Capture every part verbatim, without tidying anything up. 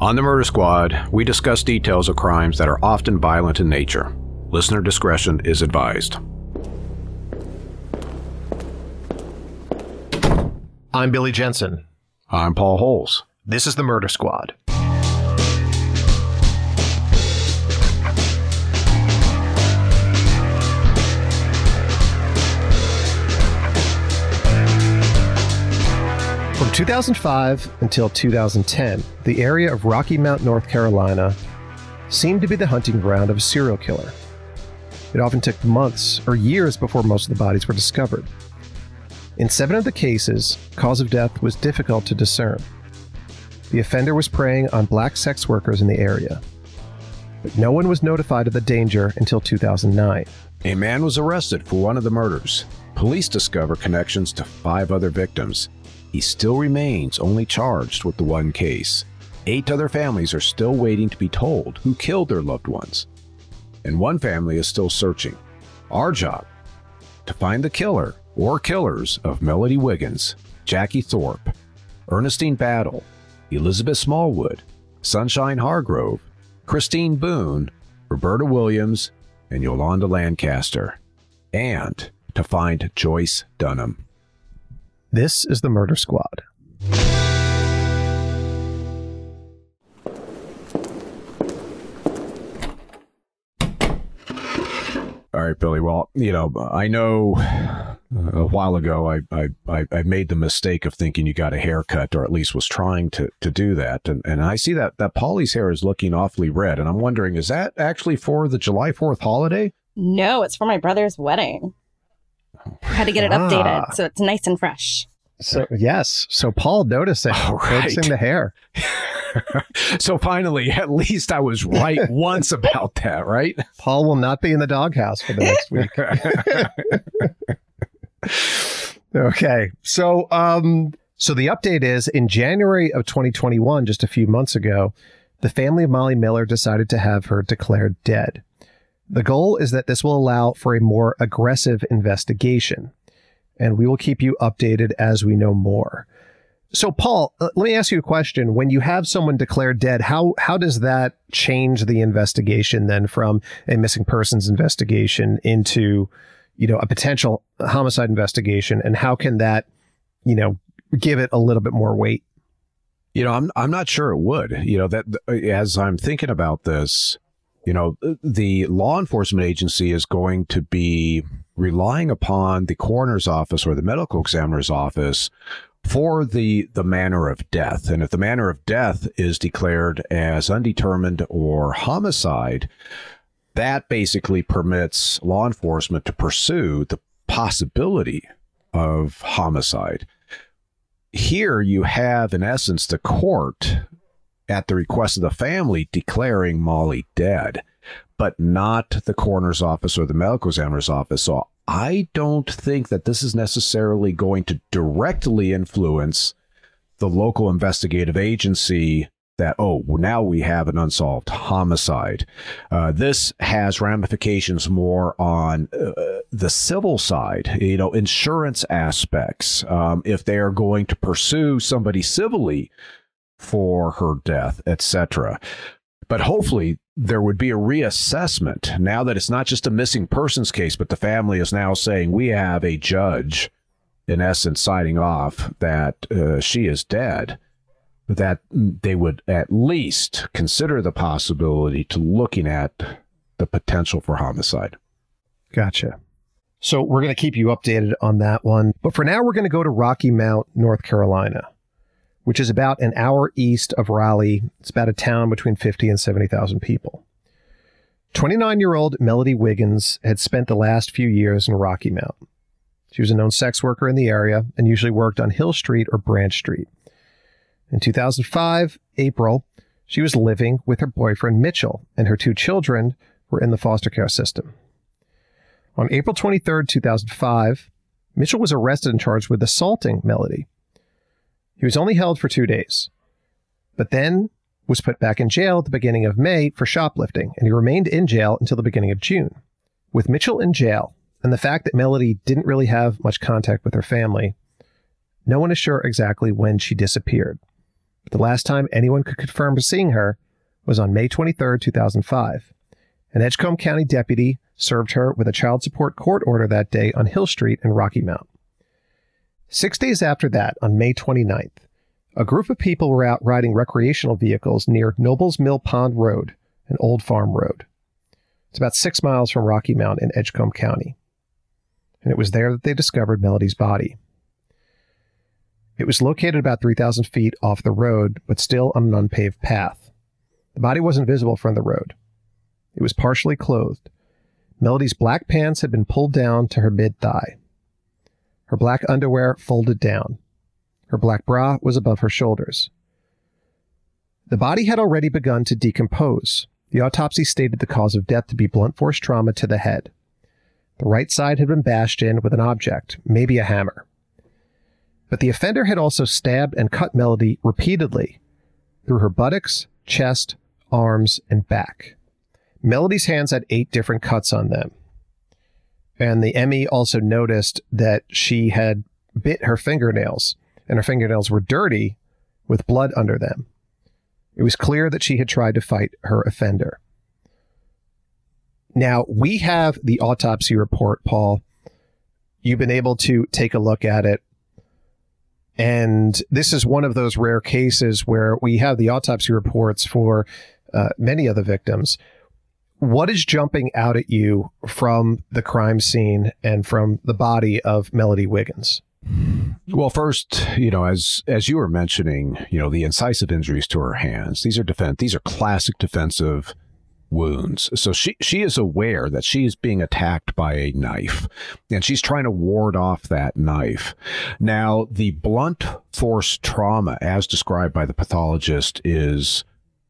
On the Murder Squad, we discuss details of crimes that are often violent in nature. Listener discretion is advised. I'm Billy Jensen. I'm Paul Holes. This is the Murder Squad. From two thousand five until two thousand ten, the area of Rocky Mount, North Carolina, seemed to be the hunting ground of a serial killer. It often took months or years before most of the bodies were discovered. In seven of the cases, cause of death was difficult to discern. The offender was preying on black sex workers in the area. But no one was notified of the danger until two thousand nine. A man was arrested for one of the murders. Police discover connections to five other victims. He still remains only charged with the one case. Eight other families are still waiting to be told who killed their loved ones. And one family is still searching. Our job, to find the killer or killers of Melody Wiggins, Jackie Thorpe, Ernestine Battle, Elizabeth Smallwood, Sunshine Hargrove, Christine Boone, Roberta Williams, and Yolanda Lancaster. And to find Joyce Dunham. This is the Murder Squad. All right, Billy. Well, you know, I know a while ago I I, I, I made the mistake of thinking you got a haircut, or at least was trying to, to do that. And and I see that, that Polly's hair is looking awfully red. And I'm wondering, is that actually for the July fourth holiday? No, it's for my brother's wedding. I had to get it Ah. updated so it's nice and fresh. So, yes. So Paul noticing, All right. noticing the hair. So finally, at least I was right once about that, right? Paul will not be in the doghouse for the next week. Okay. So, um, so the update is in January of twenty twenty-one, just a few months ago, the family of Molly Miller decided to have her declared dead. The goal is that this will allow for a more aggressive investigation, and we will keep you updated as we know more. So, Paul, uh, let me ask you a question. When you have someone declared dead, how how does that change the investigation then from a missing persons investigation into, you know, a potential homicide investigation? And how can that, you know, give it a little bit more weight? You know, I'm I'm not sure it would. You know, that as I'm thinking about this, you know, the law enforcement agency is going to be relying upon the coroner's office or the medical examiner's office for the the manner of death. And if the manner of death is declared as undetermined or homicide, that basically permits law enforcement to pursue the possibility of homicide. Here you have, in essence, the court, at the request of the family, declaring Molly dead, but not the coroner's office or the medical examiner's office. So I don't think that this is necessarily going to directly influence the local investigative agency that, oh, now we have an unsolved homicide. Uh, this has ramifications more on uh, the civil side, you know, insurance aspects. Um, if they are going to pursue somebody civilly for her death, et cetera. But hopefully there would be a reassessment now that it's not just a missing persons case, but the family is now saying we have a judge, in essence, signing off that uh, she is dead, that they would at least consider the possibility to looking at the potential for homicide. Gotcha. So we're going to keep you updated on that one. But for now, we're going to go to Rocky Mount, North Carolina, which is about an hour east of Raleigh. It's about a town between fifty and seventy thousand people. twenty-nine-year-old Melody Wiggins had spent the last few years in Rocky Mount. She was a known sex worker in the area and usually worked on Hill Street or Branch Street. In two thousand five, April, she was living with her boyfriend Mitchell, and her two children were in the foster care system. On April twenty-third, two thousand five, Mitchell was arrested and charged with assaulting Melody. He was only held for two days, but then was put back in jail at the beginning of May for shoplifting, and he remained in jail until the beginning of June. With Mitchell in jail, and the fact that Melody didn't really have much contact with her family, no one is sure exactly when she disappeared. But the last time anyone could confirm seeing her was on May twenty-third, two thousand five. An Edgecombe County deputy served her with a child support court order that day on Hill Street in Rocky Mount. Six days after that, on May twenty-ninth, a group of people were out riding recreational vehicles near Nobles Mill Pond Road, an old farm road. It's about six miles from Rocky Mount in Edgecombe County. And it was there that they discovered Melody's body. It was located about three thousand feet off the road, but still on an unpaved path. The body wasn't visible from the road. It was partially clothed. Melody's black pants had been pulled down to her mid-thigh. Her black underwear folded down. Her black bra was above her shoulders. The body had already begun to decompose. The autopsy stated the cause of death to be blunt force trauma to the head. The right side had been bashed in with an object, maybe a hammer. But the offender had also stabbed and cut Melody repeatedly through her buttocks, chest, arms, and back. Melody's hands had eight different cuts on them. And the M E also noticed that she had bit her fingernails, and her fingernails were dirty with blood under them. It was clear that she had tried to fight her offender. Now, we have the autopsy report, Paul. You've been able to take a look at it. And this is one of those rare cases where we have the autopsy reports for uh, many of the victims. What is jumping out at you from the crime scene and from the body of Melody Wiggins? Well, first, you know, as as you were mentioning, you know, the incisive injuries to her hands, these are defense, these are classic defensive wounds. So she she is aware that she is being attacked by a knife, and she's trying to ward off that knife. Now, the blunt force trauma, as described by the pathologist, is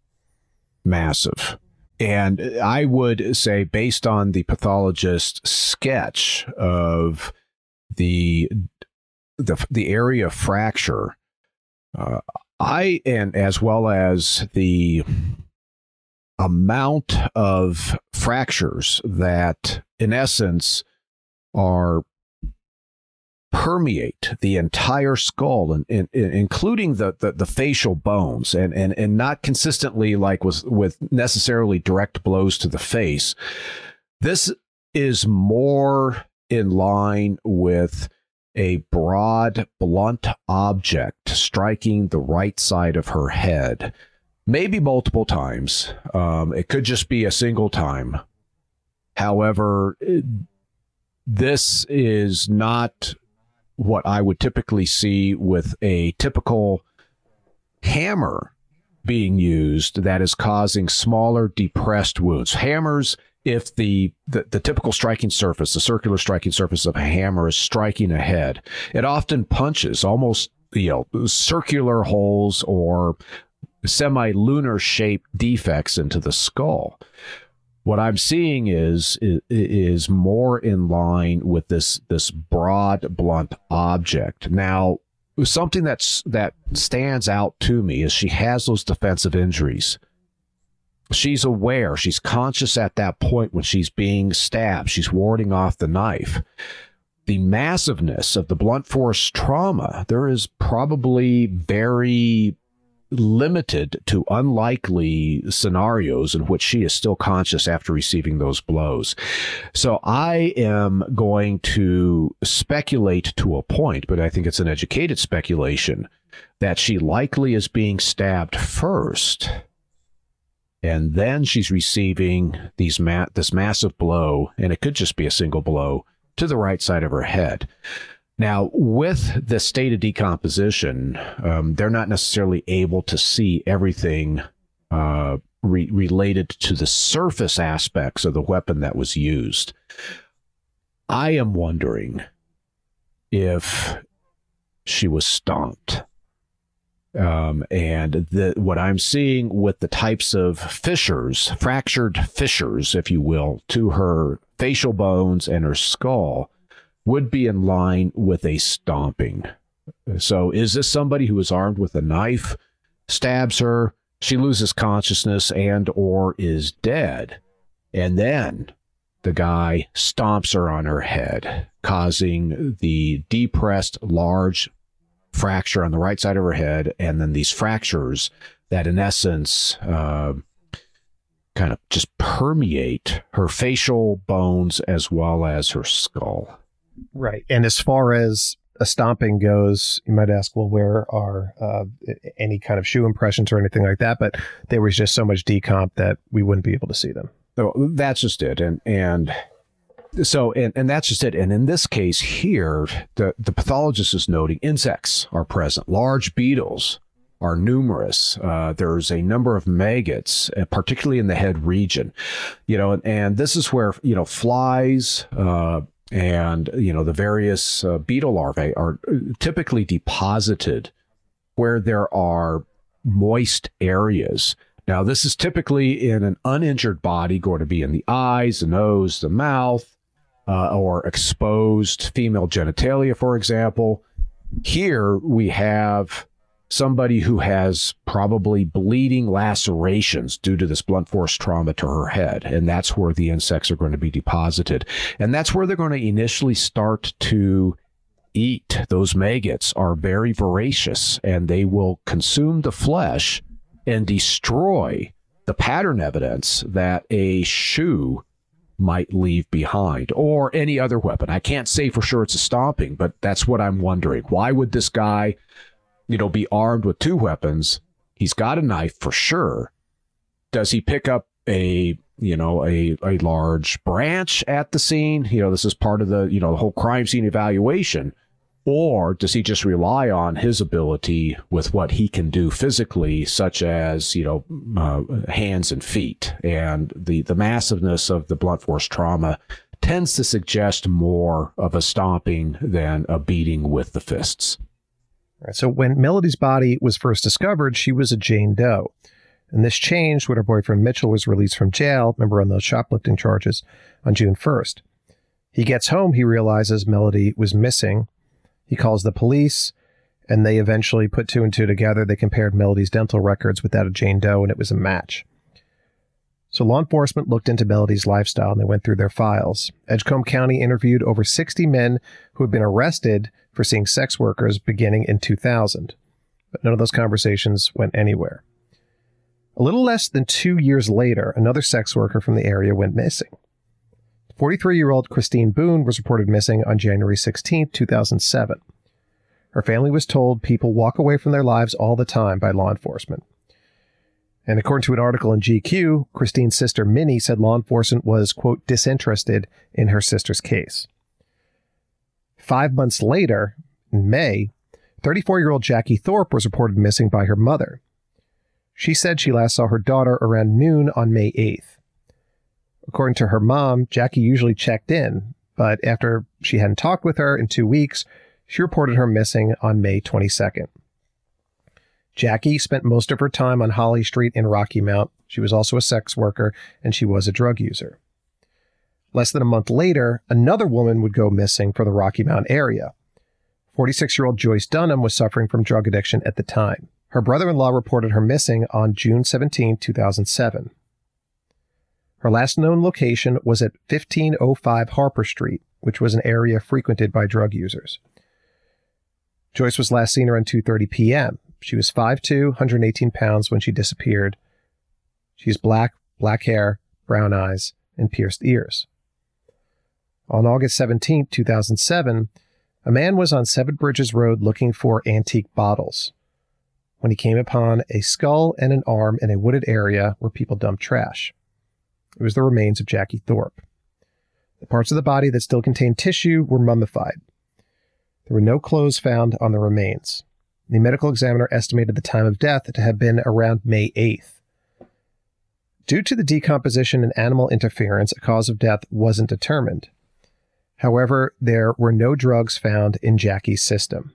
massive. And I would say, based on the pathologist's sketch of the the the area of fracture, uh, I and as well as the amount of fractures that, in essence, are permeate the entire skull, and, and, and including the, the the facial bones, and and and not consistently like with with necessarily direct blows to the face. This is more in line with a broad, blunt object striking the right side of her head, maybe multiple times. Um, it could just be a single time. However, it, this is not what I would typically see with a typical hammer being used that is causing smaller depressed wounds. Hammers, if the, the, the typical striking surface, the circular striking surface of a hammer is striking a head, it often punches almost, you know, circular holes or semi-lunar shaped defects into the skull. What I'm seeing is, is is more in line with this this broad, blunt object. Now, something that's that stands out to me is she has those defensive injuries. She's aware, she's conscious at that point when she's being stabbed. She's warding off the knife. The massiveness of the blunt force trauma, there is probably very limited to unlikely scenarios in which she is still conscious after receiving those blows. So I am going to speculate to a point, but I think it's an educated speculation, that she likely is being stabbed first, and then she's receiving these ma- this massive blow, and it could just be a single blow to the right side of her head. Now, with the state of decomposition, um, they're not necessarily able to see everything uh, re- related to the surface aspects of the weapon that was used. I am wondering if she was stomped. Um, and the, what I'm seeing with the types of fissures, fractured fissures, if you will, to her facial bones and her skull, would be in line with a stomping. So is this somebody who is armed with a knife, stabs her, she loses consciousness and or is dead, and then the guy stomps her on her head, causing the depressed large fracture on the right side of her head, and then these fractures that, in essence, uh, kind of just permeate her facial bones as well as her skull. Right. And as far as a stomping goes, you might ask, well, where are uh, any kind of shoe impressions or anything like that? But there was just so much decomp that we wouldn't be able to see them. So that's just it. And, and so, and, and that's just it. And in this case here, the, the pathologist is noting insects are present. Large beetles are numerous. Uh, there's a number of maggots, uh, particularly in the head region, you know, and, and this is where, you know, flies, uh, and, you know, the various uh, beetle larvae are typically deposited where there are moist areas. Now, this is typically in an uninjured body, going to be in the eyes, the nose, the mouth, uh, or exposed female genitalia, for example. Here we have somebody who has probably bleeding lacerations due to this blunt force trauma to her head. And that's where the insects are going to be deposited. And that's where they're going to initially start to eat. Those maggots are very voracious, and they will consume the flesh and destroy the pattern evidence that a shoe might leave behind, or any other weapon. I can't say for sure it's a stomping, but that's what I'm wondering. Why would this guy, you know, be armed with two weapons? He's got a knife for sure. Does he pick up a, you know, a, a large branch at the scene? You know, this is part of the, you know, the whole crime scene evaluation. Or does he just rely on his ability with what he can do physically, such as, you know, uh, hands and feet? And the, the massiveness of the blunt force trauma tends to suggest more of a stomping than a beating with the fists. Right, so when Melody's body was first discovered, she was a Jane Doe. And this changed when her boyfriend Mitchell was released from jail, remember, on those shoplifting charges, on June first. He gets home, he realizes Melody was missing. He calls the police, and they eventually put two and two together. They compared Melody's dental records with that of Jane Doe, and it was a match. So law enforcement looked into Melody's lifestyle, and they went through their files. Edgecombe County interviewed over sixty men who had been arrested for seeing sex workers beginning in two thousand. But none of those conversations went anywhere. A little less than two years later, another sex worker from the area went missing. forty-three-year-old Christine Boone was reported missing on January sixteenth, two thousand seven. Her family was told people walk away from their lives all the time by law enforcement. And according to an article in G Q, Christine's sister Minnie said law enforcement was, quote, disinterested in her sister's case. Five months later, in May, thirty-four-year-old Jackie Thorpe was reported missing by her mother. She said she last saw her daughter around noon on May eighth. According to her mom, Jackie usually checked in, but after she hadn't talked with her in two weeks, she reported her missing on May twenty-second. Jackie spent most of her time on Holly Street in Rocky Mount. She was also a sex worker, and she was a drug user. Less than a month later, another woman would go missing from the Rocky Mount area. forty-six-year-old Joyce Dunham was suffering from drug addiction at the time. Her brother-in-law reported her missing on June seventeenth, two thousand seven. Her last known location was at fifteen oh five Harper Street, which was an area frequented by drug users. Joyce was last seen around two thirty p.m. She was five foot two, one hundred eighteen pounds when she disappeared. She has black, black hair, brown eyes, and pierced ears. On August seventeenth, two thousand seven, a man was on Seven Bridges Road looking for antique bottles when he came upon a skull and an arm in a wooded area where people dumped trash. It was the remains of Jackie Thorpe. The parts of the body that still contained tissue were mummified. There were no clothes found on the remains. The medical examiner estimated the time of death to have been around May eighth. Due to the decomposition and animal interference, a cause of death wasn't determined. However, there were no drugs found in Jackie's system.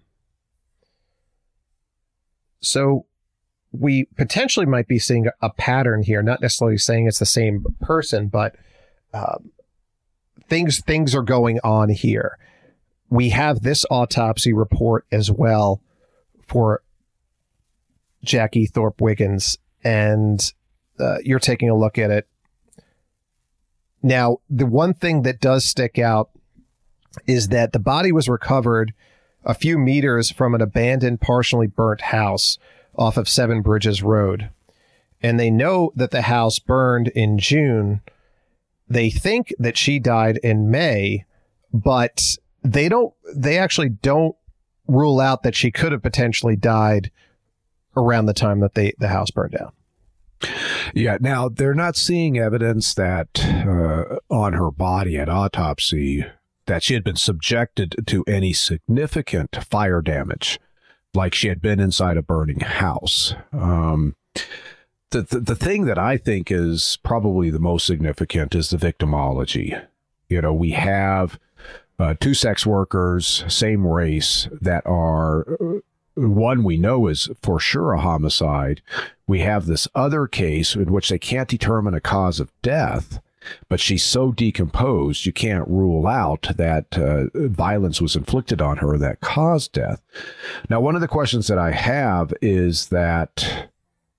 So we potentially might be seeing a pattern here, not necessarily saying it's the same person, but uh, things things are going on here. We have this autopsy report as well for Jackie Thorpe Wiggins, and uh, you're taking a look at it. Now, the one thing that does stick out is that the body was recovered a few meters from an abandoned, partially burnt house off of Seven Bridges Road. And they know that the house burned in June. They think that she died in May, but they don't, they actually don't rule out that she could have potentially died around the time that they, the house burned down. Yeah. Now, they're not seeing evidence that uh, on her body at autopsy that she had been subjected to any significant fire damage, like she had been inside a burning house. Um, the, the the thing that I think is probably the most significant is the victimology. You know, we have uh, two sex workers, same race, that are, uh, one we know is for sure a homicide. We have this other case in which they can't determine a cause of death, but she's so decomposed, you can't rule out that uh, violence was inflicted on her that caused death. Now, one of the questions that I have is that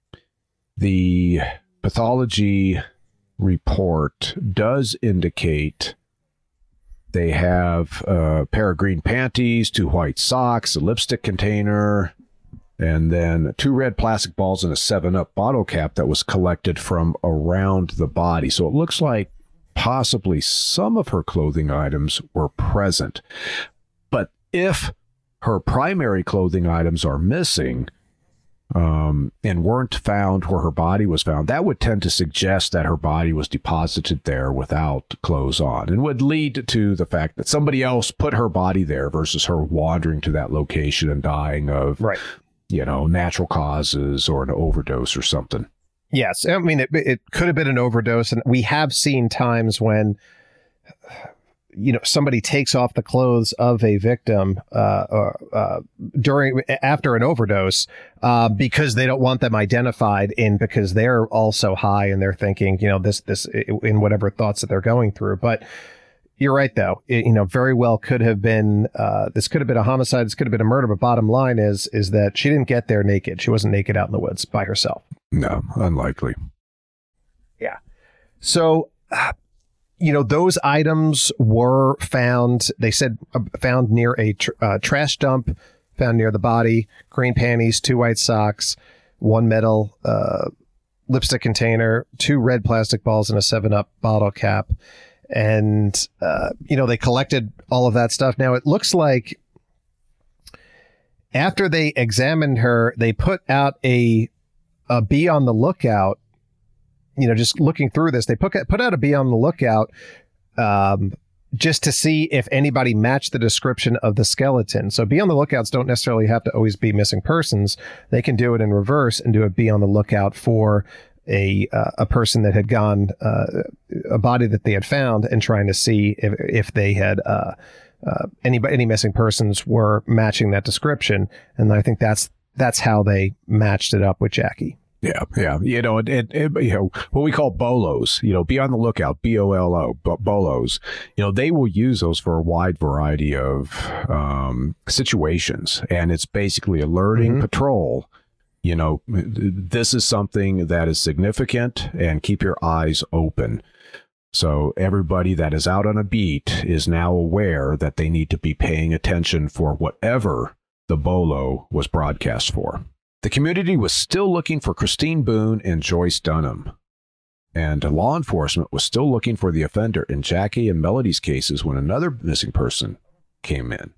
the pathology report does indicate they have a pair of green panties, two white socks, a lipstick container, and then two red plastic balls and a seven up bottle cap that was collected from around the body. So it looks like possibly some of her clothing items were present. But if her primary clothing items are missing um, and weren't found where her body was found, that would tend to suggest that her body was deposited there without clothes on, and would lead to the fact that somebody else put her body there versus her wandering to that location and dying of Right. you know, natural causes or an overdose or something. Yes. I mean, it, it could have been an overdose. And we have seen times when, you know, somebody takes off the clothes of a victim uh, uh, during after an overdose uh, because they don't want them identified in because they're also high and they're thinking, you know, this, this in whatever thoughts that they're going through. But you're right, though. It, you know, very well could have been, uh, this could have been a homicide. This could have been a murder. But bottom line is, is that she didn't get there naked. She wasn't naked out in the woods by herself. No, unlikely. Yeah. So, uh, you know, those items were found, they said, uh, found near a tr- uh, trash dump, found near the body, green panties, two white socks, one metal uh, lipstick container, two red plastic balls, and a seven up bottle cap. And, uh, you know, they collected all of that stuff. Now, it looks like after they examined her, they put out a, a be on the lookout. You know, just looking through this, they put, put out a be on the lookout um, just to see if anybody matched the description of the skeleton. So be on the lookouts don't necessarily have to always be missing persons. They can do it in reverse and do a be on the lookout for a uh, a person that had gone, uh, a body that they had found, and trying to see if if they had uh, uh, any any missing persons were matching that description. And I think that's that's how they matched it up with Jackie. Yeah, yeah. You know, it, it, it, you know, what we call bolos, you know, be on the lookout, B O L O, bolos, you know, they will use those for a wide variety of um, situations. And it's basically alerting mm-hmm. patrol. You know, this is something that is significant, and keep your eyes open. So everybody that is out on a beat is now aware that they need to be paying attention for whatever the bolo was broadcast for. The community was still looking for Christine Boone and Joyce Dunham, and law enforcement was still looking for the offender in Jackie and Melody's cases when another missing person came in.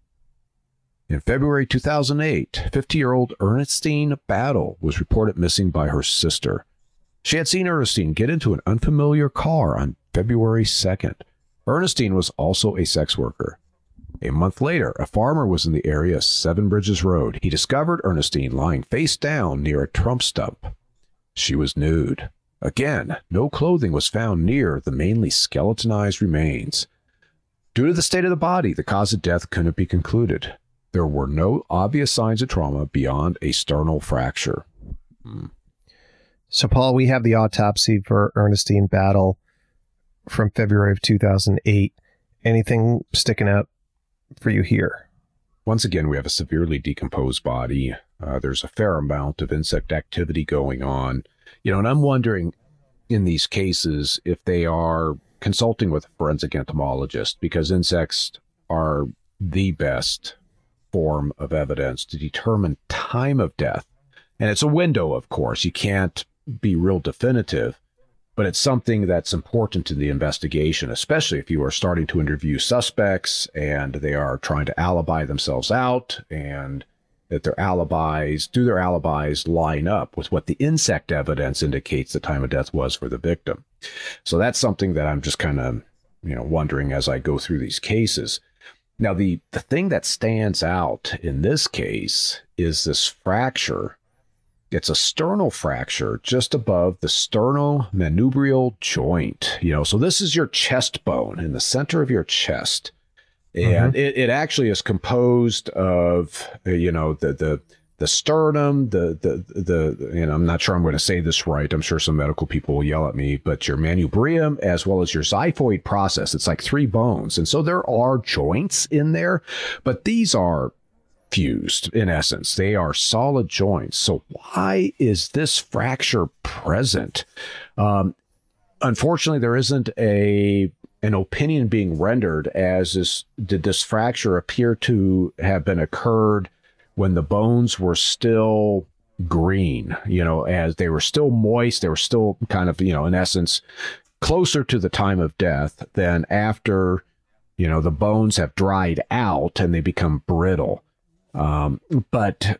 In February two thousand eight, fifty-year-old Ernestine Battle was reported missing by her sister. She had seen Ernestine get into an unfamiliar car on February second. Ernestine was also a sex worker. A month later, a farmer was in the area of Seven Bridges Road. He discovered Ernestine lying face down near a trump stump. She was nude. Again, no clothing was found near the mainly skeletonized remains. Due to the state of the body, the cause of death couldn't be concluded. There were no obvious signs of trauma beyond a sternal fracture. Hmm. So, Paul, we have the autopsy for Ernestine Battle from February of two thousand eight. Anything sticking out for you here? Once again, we have a severely decomposed body. Uh, there's a fair amount of insect activity going on. You know, and I'm wondering in these cases if they are consulting with a forensic entomologist, because insects are the best form of evidence to determine time of death. And it's a window, of course. You can't be real definitive, but it's something that's important to the investigation, especially if you are starting to interview suspects and they are trying to alibi themselves out, and that their alibis, do their alibis line up with what the insect evidence indicates the time of death was for the victim. So that's something that I'm just kind of, you know, wondering as I go through these cases. Now, the, the thing that stands out in this case is this fracture. It's a sternal fracture just above the sternocmandibular joint. You know, so this is your chest bone in the center of your chest. And mm-hmm. it, it actually is composed of, you know, the the the sternum, the the the, and I'm not sure I'm going to say this right. I'm sure some medical people will yell at me, but your manubrium as well as your xiphoid process. It's like three bones, and so there are joints in there, but these are fused in essence. They are solid joints. So why is this fracture present? Um, unfortunately, there isn't a an opinion being rendered as is, did this fracture appear to have been occurred when the bones were still green, you know, as they were still moist, they were still kind of, you know, in essence, closer to the time of death than after, you know, the bones have dried out and they become brittle. Um, but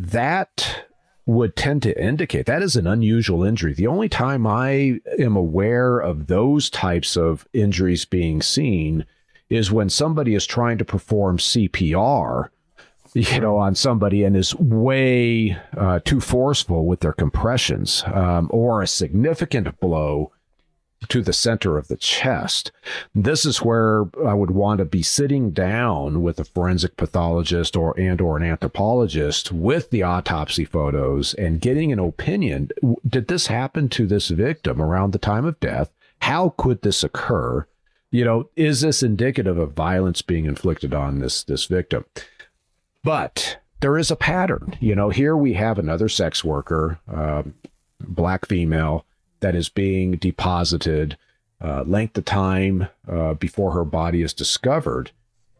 that would tend to indicate that is an unusual injury. The only time I am aware of those types of injuries being seen is when somebody is trying to perform C P R, you know, on somebody and is way uh, too forceful with their compressions, um, or a significant blow to the center of the chest. This is where I would want to be sitting down with a forensic pathologist or and or an anthropologist with the autopsy photos and getting an opinion. Did this happen to this victim around the time of death? How could this occur? You know, is this indicative of violence being inflicted on this this victim? But there is a pattern. You know, here we have another sex worker, um, black female, that is being deposited, uh, length of time uh, before her body is discovered.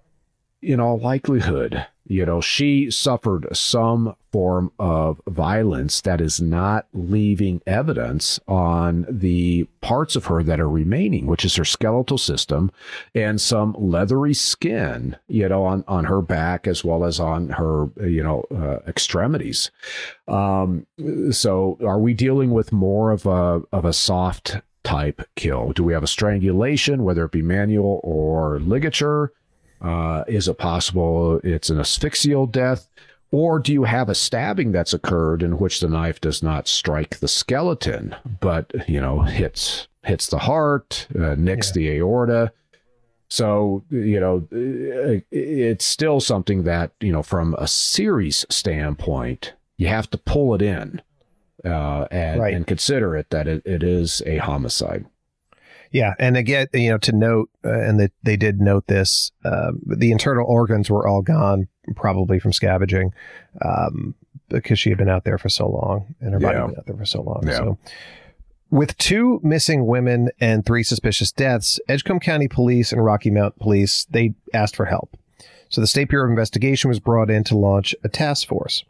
In all likelihood, you know, she suffered some form of violence that is not leaving evidence on the parts of her that are remaining, which is her skeletal system and some leathery skin, you know, on, on her back as well as on her, you know, uh, extremities. Um, so are we dealing with more of a, of a soft type kill? Do we have a strangulation, whether it be manual or ligature? Uh, is it possible it's an asphyxial death? Or do you have a stabbing that's occurred in which the knife does not strike the skeleton, but, you know, hits hits the heart, uh, nicks yeah. the aorta? So, you know, it's still something that, you know, from a series standpoint, you have to pull it in uh, and, right. and consider it that it, it is a homicide. Yeah, and again, you know, to note, uh, and that they did note this, uh, the internal organs were all gone, probably from scavenging, um, because she had been out there for so long, and her body yeah. had been out there for so long. Yeah. So, with two missing women and three suspicious deaths, Edgecombe County Police and Rocky Mount Police, they asked for help. So the State Bureau of Investigation was brought in to launch a task force.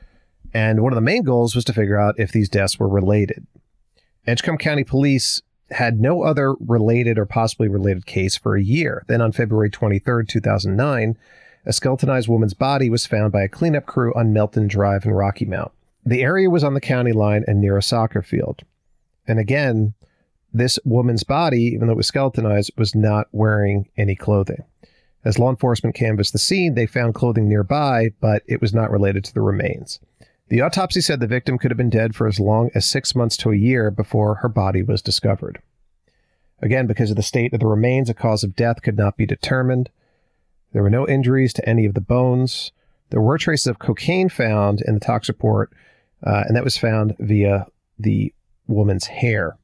And one of the main goals was to figure out if these deaths were related. Edgecombe County Police had no other related or possibly related case for a year. Then on February twenty-third, two thousand nine, a skeletonized woman's body was found by a cleanup crew on Melton Drive in Rocky Mount. The area was on the county line and near a soccer field. And again, this woman's body, even though it was skeletonized, was not wearing any clothing. As law enforcement canvassed the scene, they found clothing nearby, but it was not related to the remains. The autopsy said the victim could have been dead for as long as six months to a year before her body was discovered. Again, because of the state of the remains, a cause of death could not be determined. There were no injuries to any of the bones. There were traces of cocaine found in the tox report, uh, and that was found via the woman's hair.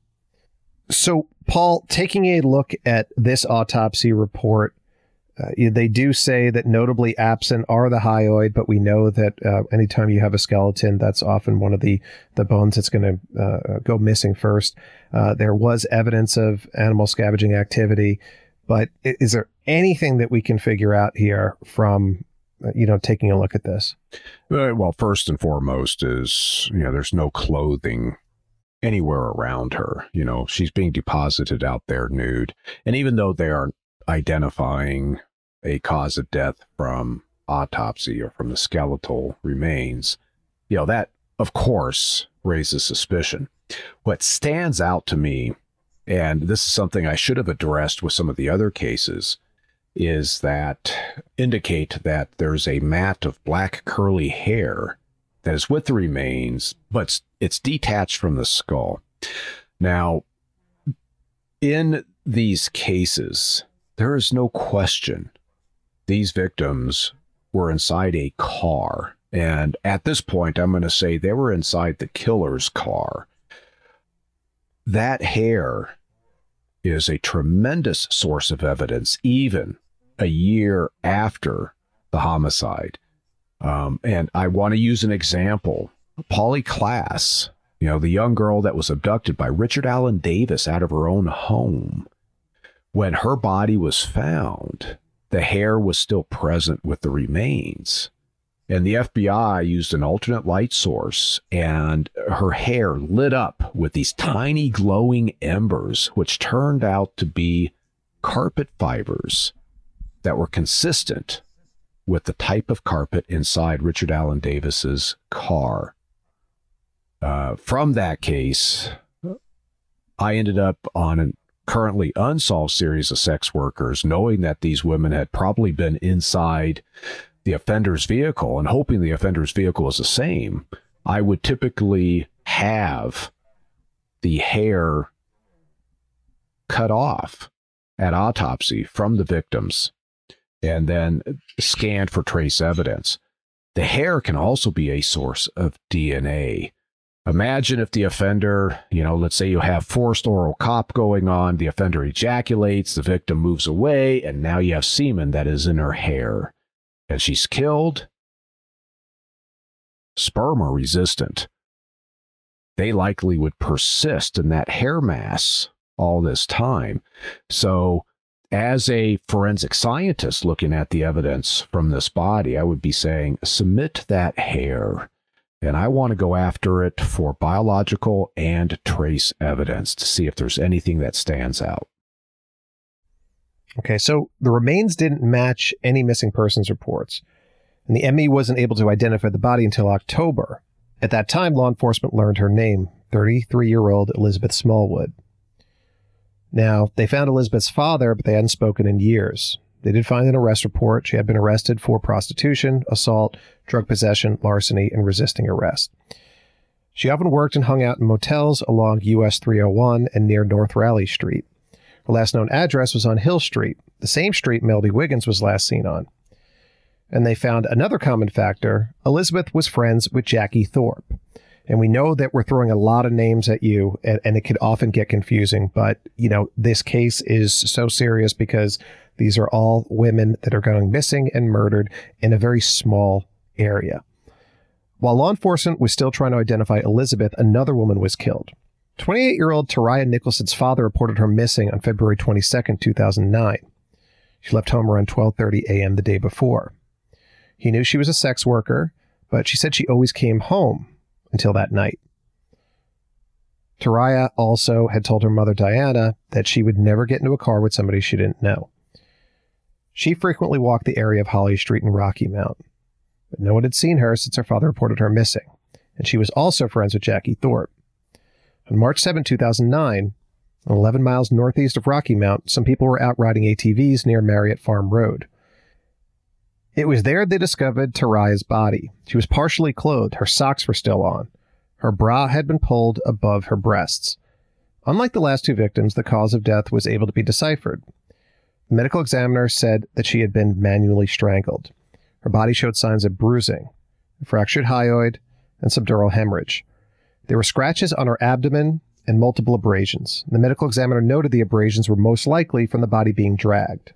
So, Paul, taking a look at this autopsy report, Uh, they do say that notably absent are the hyoid, but we know that uh, anytime you have a skeleton, that's often one of the, the bones that's going to uh, go missing first. Uh, there was evidence of animal scavenging activity, but is there anything that we can figure out here from you know, taking a look at this? Uh, well, first and foremost is, you know, there's no clothing anywhere around her. You know, she's being deposited out there nude. And even though they aren't identifying a cause of death from autopsy or from the skeletal remains, you know, that, of course, raises suspicion. What stands out to me, and this is something I should have addressed with some of the other cases, is that indicate that there's a mat of black curly hair that is with the remains, but it's detached from the skull. Now, in these cases, there is no question these victims were inside a car. And at this point, I'm going to say they were inside the killer's car. That hair is a tremendous source of evidence, even a year after the homicide. Um, and I want to use an example. Polly Klaas, you know, the young girl that was abducted by Richard Allen Davis out of her own home. When her body was found, the hair was still present with the remains. And the F B I used an alternate light source, and her hair lit up with these tiny glowing embers, which turned out to be carpet fibers that were consistent with the type of carpet inside Richard Allen Davis's car. Uh, from that case, I ended up on a currently unsolved series of sex workers, knowing that these women had probably been inside the offender's vehicle and hoping the offender's vehicle is the same. I would typically have the hair cut off at autopsy from the victims and then scanned for trace evidence. The hair can also be a source of D N A. Imagine if the offender, you know, let's say you have forced oral cop going on, the offender ejaculates, the victim moves away, and now you have semen that is in her hair. And she's killed. Sperm are resistant. They likely would persist in that hair mass all this time. So as a forensic scientist looking at the evidence from this body, I would be saying, submit that hair. And I want to go after it for biological and trace evidence to see if there's anything that stands out. Okay, so the remains didn't match any missing persons reports, and the M E wasn't able to identify the body until October. At that time, law enforcement learned her name, thirty-three-year-old Elizabeth Smallwood. Now, they found Elizabeth's father, but they hadn't spoken in years. They did find an arrest report. She had been arrested for prostitution, assault, drug possession, larceny, and resisting arrest. She often worked and hung out in motels along U S three oh one and near North Raleigh Street. Her last known address was on Hill Street, the same street Melody Wiggins was last seen on. And they found another common factor. Elizabeth was friends with Jackie Thorpe. And we know that we're throwing a lot of names at you, and, and it could often get confusing. But, you know, this case is so serious because these are all women that are going missing and murdered in a very small area. While law enforcement was still trying to identify Elizabeth, another woman was killed. twenty-eight-year-old Tariah Nicholson's father reported her missing on February twenty-second, two thousand nine. She left home around twelve thirty a.m. the day before. He knew she was a sex worker, but she said she always came home until that night. Tariah also had told her mother, Diana, that she would never get into a car with somebody she didn't know. She frequently walked the area of Holly Street and Rocky Mount, but no one had seen her since her father reported her missing, and she was also friends with Jackie Thorpe. On March seventh, two thousand nine, eleven miles northeast of Rocky Mount, some people were out riding A T Vs near Marriott Farm Road. It was there they discovered Tariah's body. She was partially clothed. Her socks were still on. Her bra had been pulled above her breasts. Unlike the last two victims, the cause of death was able to be deciphered. The medical examiner said that she had been manually strangled. Her body showed signs of bruising, a fractured hyoid, and subdural hemorrhage. There were scratches on her abdomen and multiple abrasions. The medical examiner noted the abrasions were most likely from the body being dragged.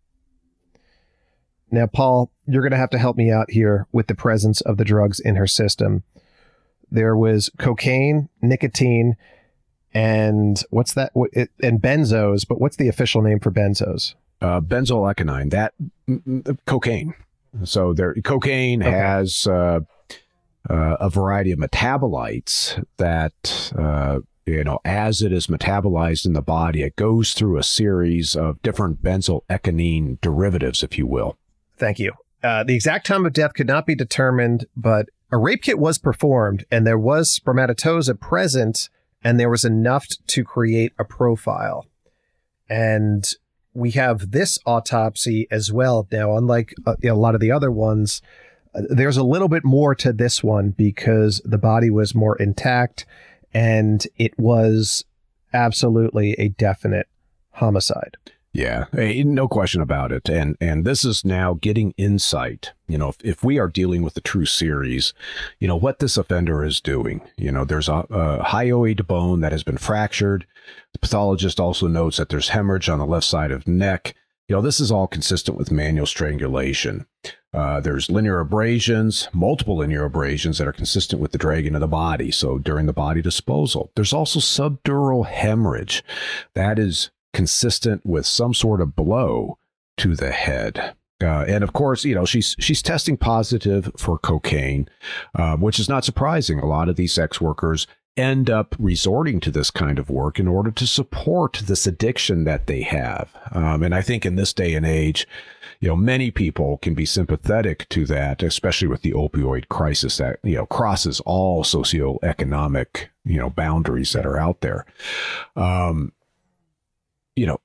Now, Paul, you're going to have to help me out here with the presence of the drugs in her system. There was cocaine, nicotine, and what's that? And benzos, but what's the official name for benzos? Uh, benzoylecgonine, that mm, cocaine. So there, cocaine okay. has uh, uh, a variety of metabolites that, uh, you know, as it is metabolized in the body, it goes through a series of different benzoylecgonine derivatives, if you will. Thank you. Uh, the exact time of death could not be determined, but a rape kit was performed and there was spermatozoa present and there was enough to create a profile. And we have this autopsy as well. Now, unlike uh, you know, a lot of the other ones, uh, there's a little bit more to this one because the body was more intact and it was absolutely a definite homicide. Yeah, no question about it. And and this is now getting insight. You know, if, if we are dealing with the true series, you know, what this offender is doing. You know, there's a, a hyoid bone that has been fractured. The pathologist also notes that there's hemorrhage on the left side of neck. You know, this is all consistent with manual strangulation. Uh, there's linear abrasions, multiple linear abrasions that are consistent with the dragging of the body. So during the body disposal, there's also subdural hemorrhage. That is consistent with some sort of blow to the head. Uh, and of course, you know, she's she's testing positive for cocaine, uh, which is not surprising. A lot of these sex workers end up resorting to this kind of work in order to support this addiction that they have. Um, and I think in this day and age, you know, many people can be sympathetic to that, especially with the opioid crisis that, you know, crosses all socioeconomic, you know, boundaries that are out there. Um, You know,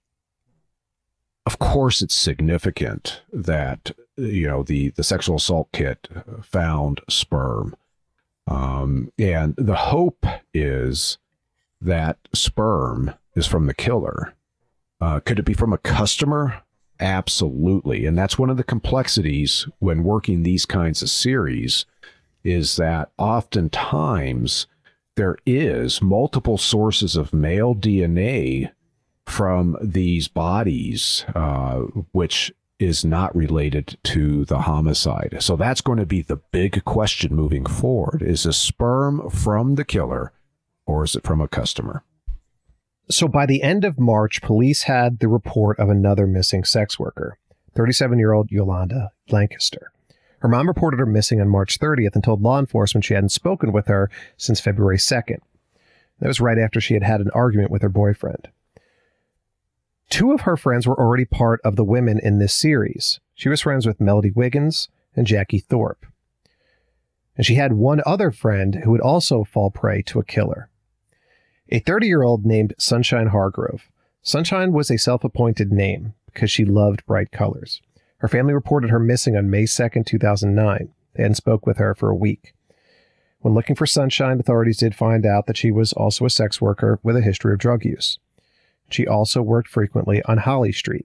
of course, it's significant that, you know, the, the sexual assault kit found sperm. Um, and the hope is that sperm is from the killer. Uh, could it be from a customer? Absolutely. And that's one of the complexities when working these kinds of series is that oftentimes there is multiple sources of male D N A from these bodies, uh, which is not related to the homicide. So that's going to be the big question moving forward. Is the sperm from the killer or is it from a customer? So by the end of March, police had the report of another missing sex worker, thirty-seven-year-old Yolanda Lancaster. Her mom reported her missing on March thirtieth and told law enforcement she hadn't spoken with her since February second. That was right after she had had an argument with her boyfriend. Two of her friends were already part of the women in this series. She was friends with Melody Wiggins and Jackie Thorpe. And she had one other friend who would also fall prey to a killer. A thirty-year-old named Sunshine Hargrove. Sunshine was a self-appointed name because she loved bright colors. Her family reported her missing on May second, two thousand nine. They hadn't spoke with her for a week. When looking for Sunshine, authorities did find out that she was also a sex worker with a history of drug use. She also worked frequently on Holly Street.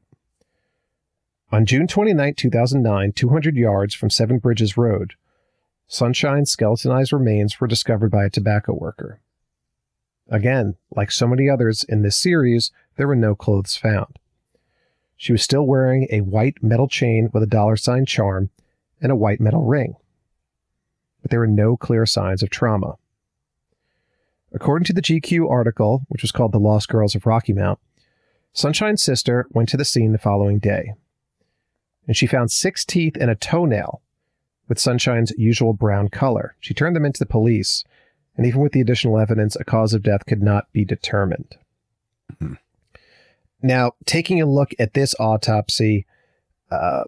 On June twenty-ninth, two thousand nine, two hundred yards from Seven Bridges Road, Sunshine's skeletonized remains were discovered by a tobacco worker. Again, like so many others in this series, there were no clothes found. She was still wearing a white metal chain with a dollar sign charm and a white metal ring. But there were no clear signs of trauma. According to the G Q article, which was called The Lost Girls of Rocky Mount, Sunshine's sister went to the scene the following day, and she found six teeth and a toenail with Sunshine's usual brown color. She turned them into the police, and even with the additional evidence, a cause of death could not be determined. Mm-hmm. Now, taking a look at this autopsy, uh,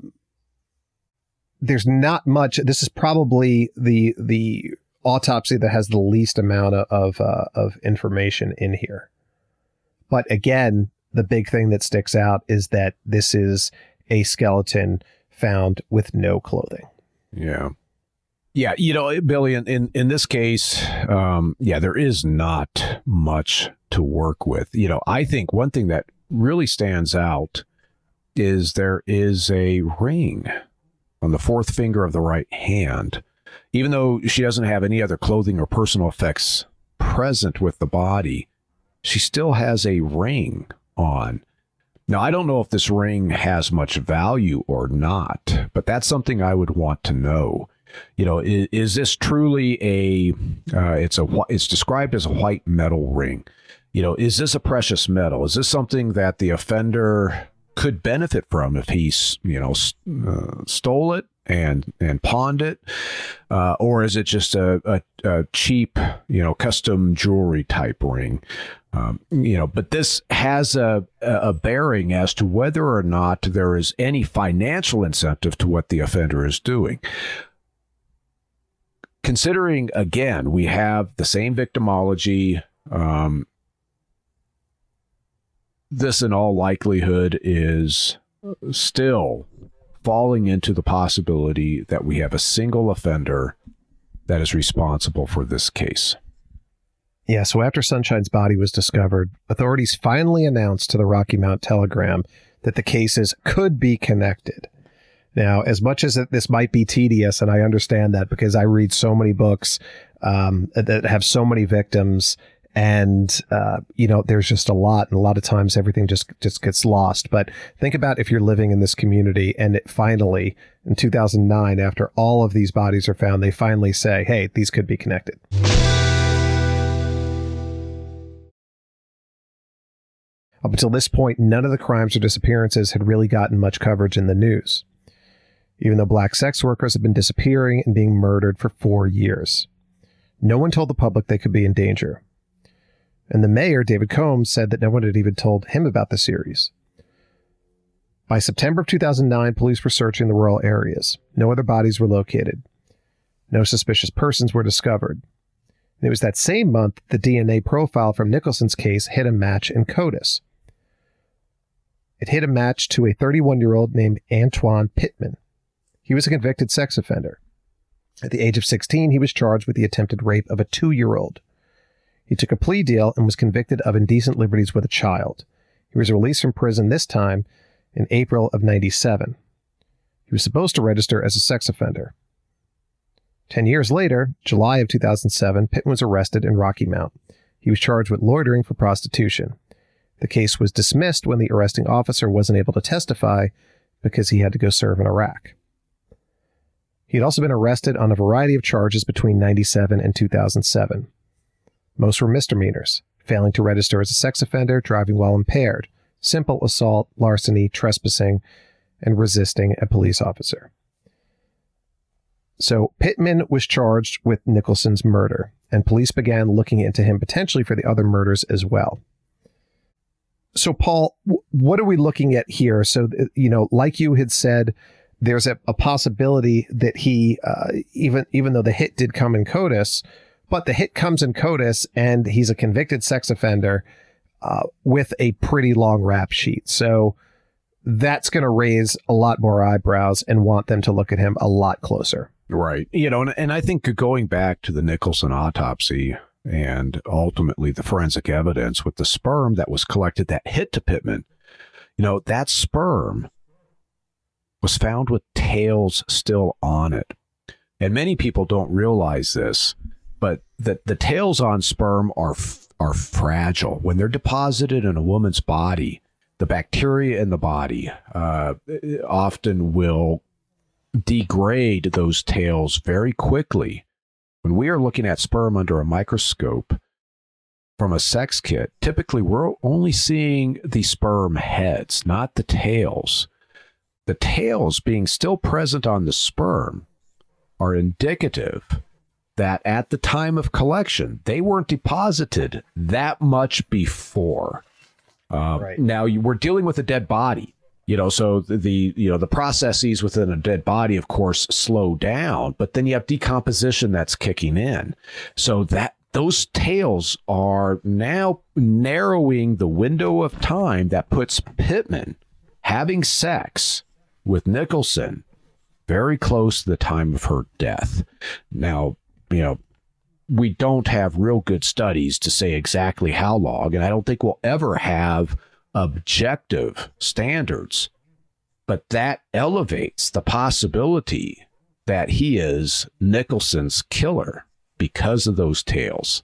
there's not much. This is probably the the autopsy that has the least amount of of, uh, of information in here. But again, the big thing that sticks out is that this is a skeleton found with no clothing. Yeah. Yeah, you know, Billy, in, in, in this case, um, yeah, there is not much to work with. You know, I think one thing that really stands out is there is a ring on the fourth finger of the right hand. Even though she doesn't have any other clothing or personal effects present with the body, she still has a ring on. Now, I don't know if this ring has much value or not, but that's something I would want to know. You know, is, is this truly a, uh, it's a, it's described as a white metal ring. You know, is this a precious metal? Is this something that the offender could benefit from if he, you know, uh, stole it and and pawned it, uh, or is it just a, a, a cheap, you know, custom jewelry type ring? Um, you know, but this has a a bearing as to whether or not there is any financial incentive to what the offender is doing. Considering, again, we have the same victimology, um, this in all likelihood is still falling into the possibility that we have a single offender that is responsible for this case. Yeah, so after Sunshine's body was discovered, authorities finally announced to the Rocky Mount Telegram that the cases could be connected. Now, as much as this might be tedious, and I understand that because I read so many books um, that have so many victims, and, uh, you know, there's just a lot, and a lot of times everything just, just gets lost. But think about if you're living in this community and it finally, in two thousand nine, after all of these bodies are found, they finally say, hey, these could be connected. Up until this point, none of the crimes or disappearances had really gotten much coverage in the news, even though black sex workers had been disappearing and being murdered for four years. No one told the public they could be in danger. And the mayor, David Combs, said that no one had even told him about the series. By September of two thousand nine, police were searching the rural areas. No other bodies were located. No suspicious persons were discovered. And it was that same month the D N A profile from Nicholson's case hit a match in CODIS. It hit a match to a thirty-one-year-old named Antoine Pittman. He was a convicted sex offender. At the age of sixteen, he was charged with the attempted rape of a two-year-old. He took a plea deal and was convicted of indecent liberties with a child. He was released from prison this time in April of ninety-seven. He was supposed to register as a sex offender. Ten years later, July of two thousand seven, Pittman was arrested in Rocky Mount. He was charged with loitering for prostitution. The case was dismissed when the arresting officer wasn't able to testify because he had to go serve in Iraq. He had also been arrested on a variety of charges between ninety-seven and two thousand seven. Most were misdemeanors: failing to register as a sex offender, driving while impaired, simple assault, larceny, trespassing, and resisting a police officer. So Pittman was charged with Nicholson's murder, and police began looking into him potentially for the other murders as well. So, Paul, w- what are we looking at here? So, you know, like you had said, there's a, a possibility that he, uh, even even though the hit did come in CODIS, but the hit comes in CODIS and he's a convicted sex offender uh, with a pretty long rap sheet. So that's going to raise a lot more eyebrows and want them to look at him a lot closer. Right. You know, and, and I think going back to the Nicholson autopsy and ultimately the forensic evidence with the sperm that was collected that hit to Pittman, you know, that sperm was found with tails still on it. And many people don't realize this, but the, the tails on sperm are are fragile. When they're deposited in a woman's body, the bacteria in the body uh, often will degrade those tails very quickly. When we are looking at sperm under a microscope from a sex kit, typically we're only seeing the sperm heads, not the tails. The tails being still present on the sperm are indicative that at the time of collection, they weren't deposited that much before. Uh, right. Now, you, we're dealing with a dead body, you know, so the, the, you know, the processes within a dead body, of course, slow down, but then you have decomposition that's kicking in. So that those tails are now narrowing the window of time that puts Pittman having sex with Nicholson very close to the time of her death. Now, you know, we don't have real good studies to say exactly how long, and I don't think we'll ever have objective standards, but that elevates the possibility that he is Nicholson's killer because of those tails.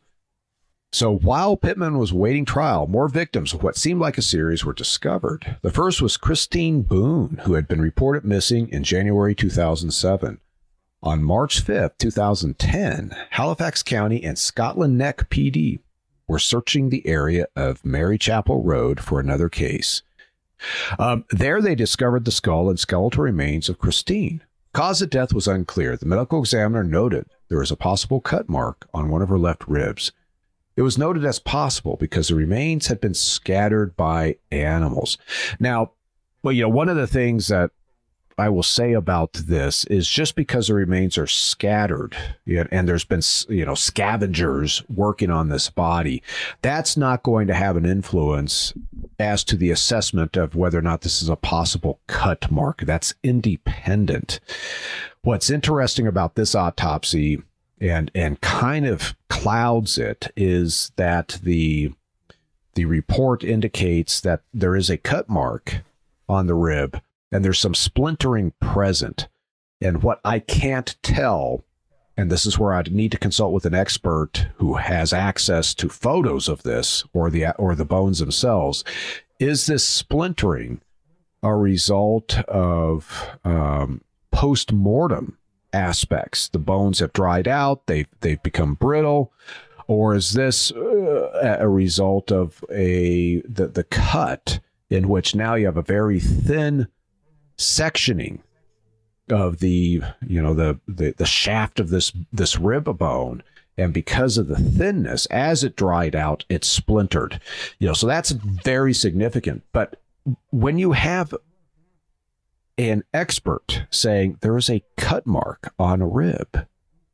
So while Pittman was waiting trial, more victims of what seemed like a series were discovered. The first was Christine Boone, who had been reported missing in January two thousand seven. On March fifth, two thousand ten, Halifax County and Scotland Neck P D were searching the area of Mary Chapel Road for another case. Um, there they discovered the skull and skeletal remains of Christine. Cause of death was unclear. The medical examiner noted there was a possible cut mark on one of her left ribs. It was noted as possible because the remains had been scattered by animals. Now, well, you know, one of the things that I will say about this is just because the remains are scattered, you know, and there's been, you know, scavengers working on this body, that's not going to have an influence as to the assessment of whether or not this is a possible cut mark. That's independent. What's interesting about this autopsy and and kind of clouds it is that the the report indicates that there is a cut mark on the rib, and there's some splintering present. And what I can't tell, and this is where I'd need to consult with an expert who has access to photos of this or the or the bones themselves, is this splintering a result of um, post-mortem aspects? The bones have dried out, they've, they've become brittle, or is this uh, a result of a the, the cut in which now you have a very thin sectioning of the, you know, the, the, the shaft of this, this rib bone. And because of the thinness, as it dried out, it splintered, you know, so that's very significant. But when you have an expert saying there is a cut mark on a rib,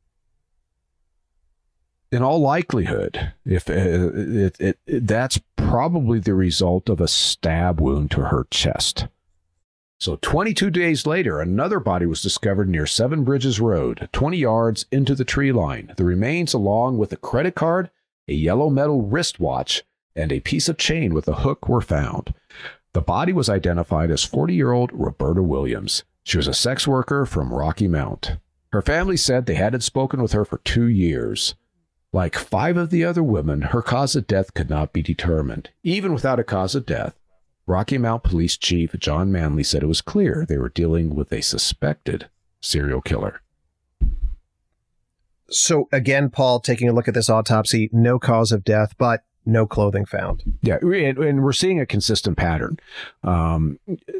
in all likelihood, if uh, it, it, it, that's probably the result of a stab wound to her chest. So twenty-two days later, another body was discovered near Seven Bridges Road, twenty yards into the tree line. The remains, along with a credit card, a yellow metal wristwatch, and a piece of chain with a hook, were found. The body was identified as forty-year-old Roberta Williams. She was a sex worker from Rocky Mount. Her family said they hadn't spoken with her for two years. Like five of the other women, her cause of death could not be determined. Even without a cause of death, Rocky Mount Police Chief John Manley said it was clear they were dealing with a suspected serial killer. So again, Paul, taking a look at this autopsy, no cause of death, but no clothing found. Yeah, and, and we're seeing a consistent pattern. Um,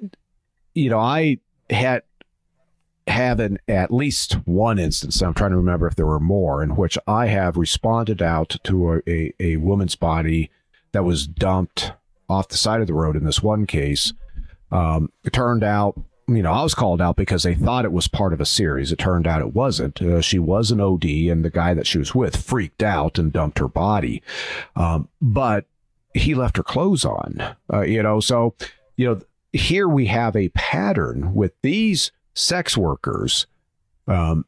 you know, I had have an, at least one instance, I'm trying to remember if there were more, in which I have responded out to a, a, a woman's body that was dumped off the side of the road. In this one case, um, it turned out, you know, I was called out because they thought it was part of a series. It turned out it wasn't. Uh, she was an O D, and the guy that she was with freaked out and dumped her body. Um, but he left her clothes on, uh, you know, so, you know, here we have a pattern with these sex workers. Um,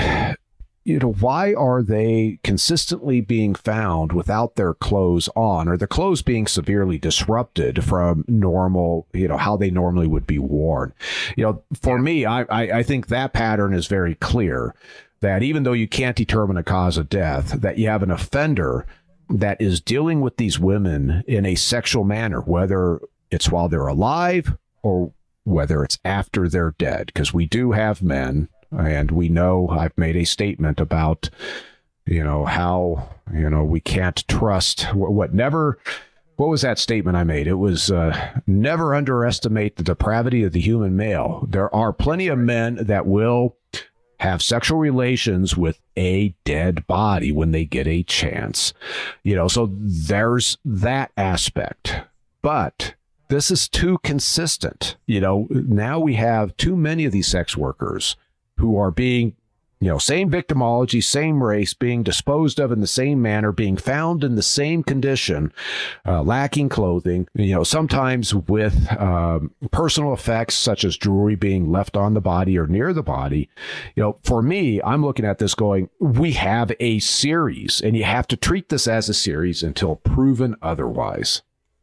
you know, why are they consistently being found without their clothes on, or the clothes being severely disrupted from normal, you know, how they normally would be worn? You know, for me, I, I, I think that pattern is very clear, that even though you can't determine a cause of death, that you have an offender that is dealing with these women in a sexual manner, whether it's while they're alive or whether it's after they're dead, because we do have men. And we know I've made a statement about, you know, how, you know, we can't trust what, what never, what was that statement I made? It was uh, never underestimate the depravity of the human male. There are plenty of men that will have sexual relations with a dead body when they get a chance, you know, so there's that aspect. But this is too consistent. You know, now we have too many of these sex workers who are being, you know, same victimology, same race, being disposed of in the same manner, being found in the same condition, uh, lacking clothing, you know, sometimes with um, personal effects such as jewelry being left on the body or near the body. You know, for me, I'm looking at this going, we have a series, and you have to treat this as a series until proven otherwise.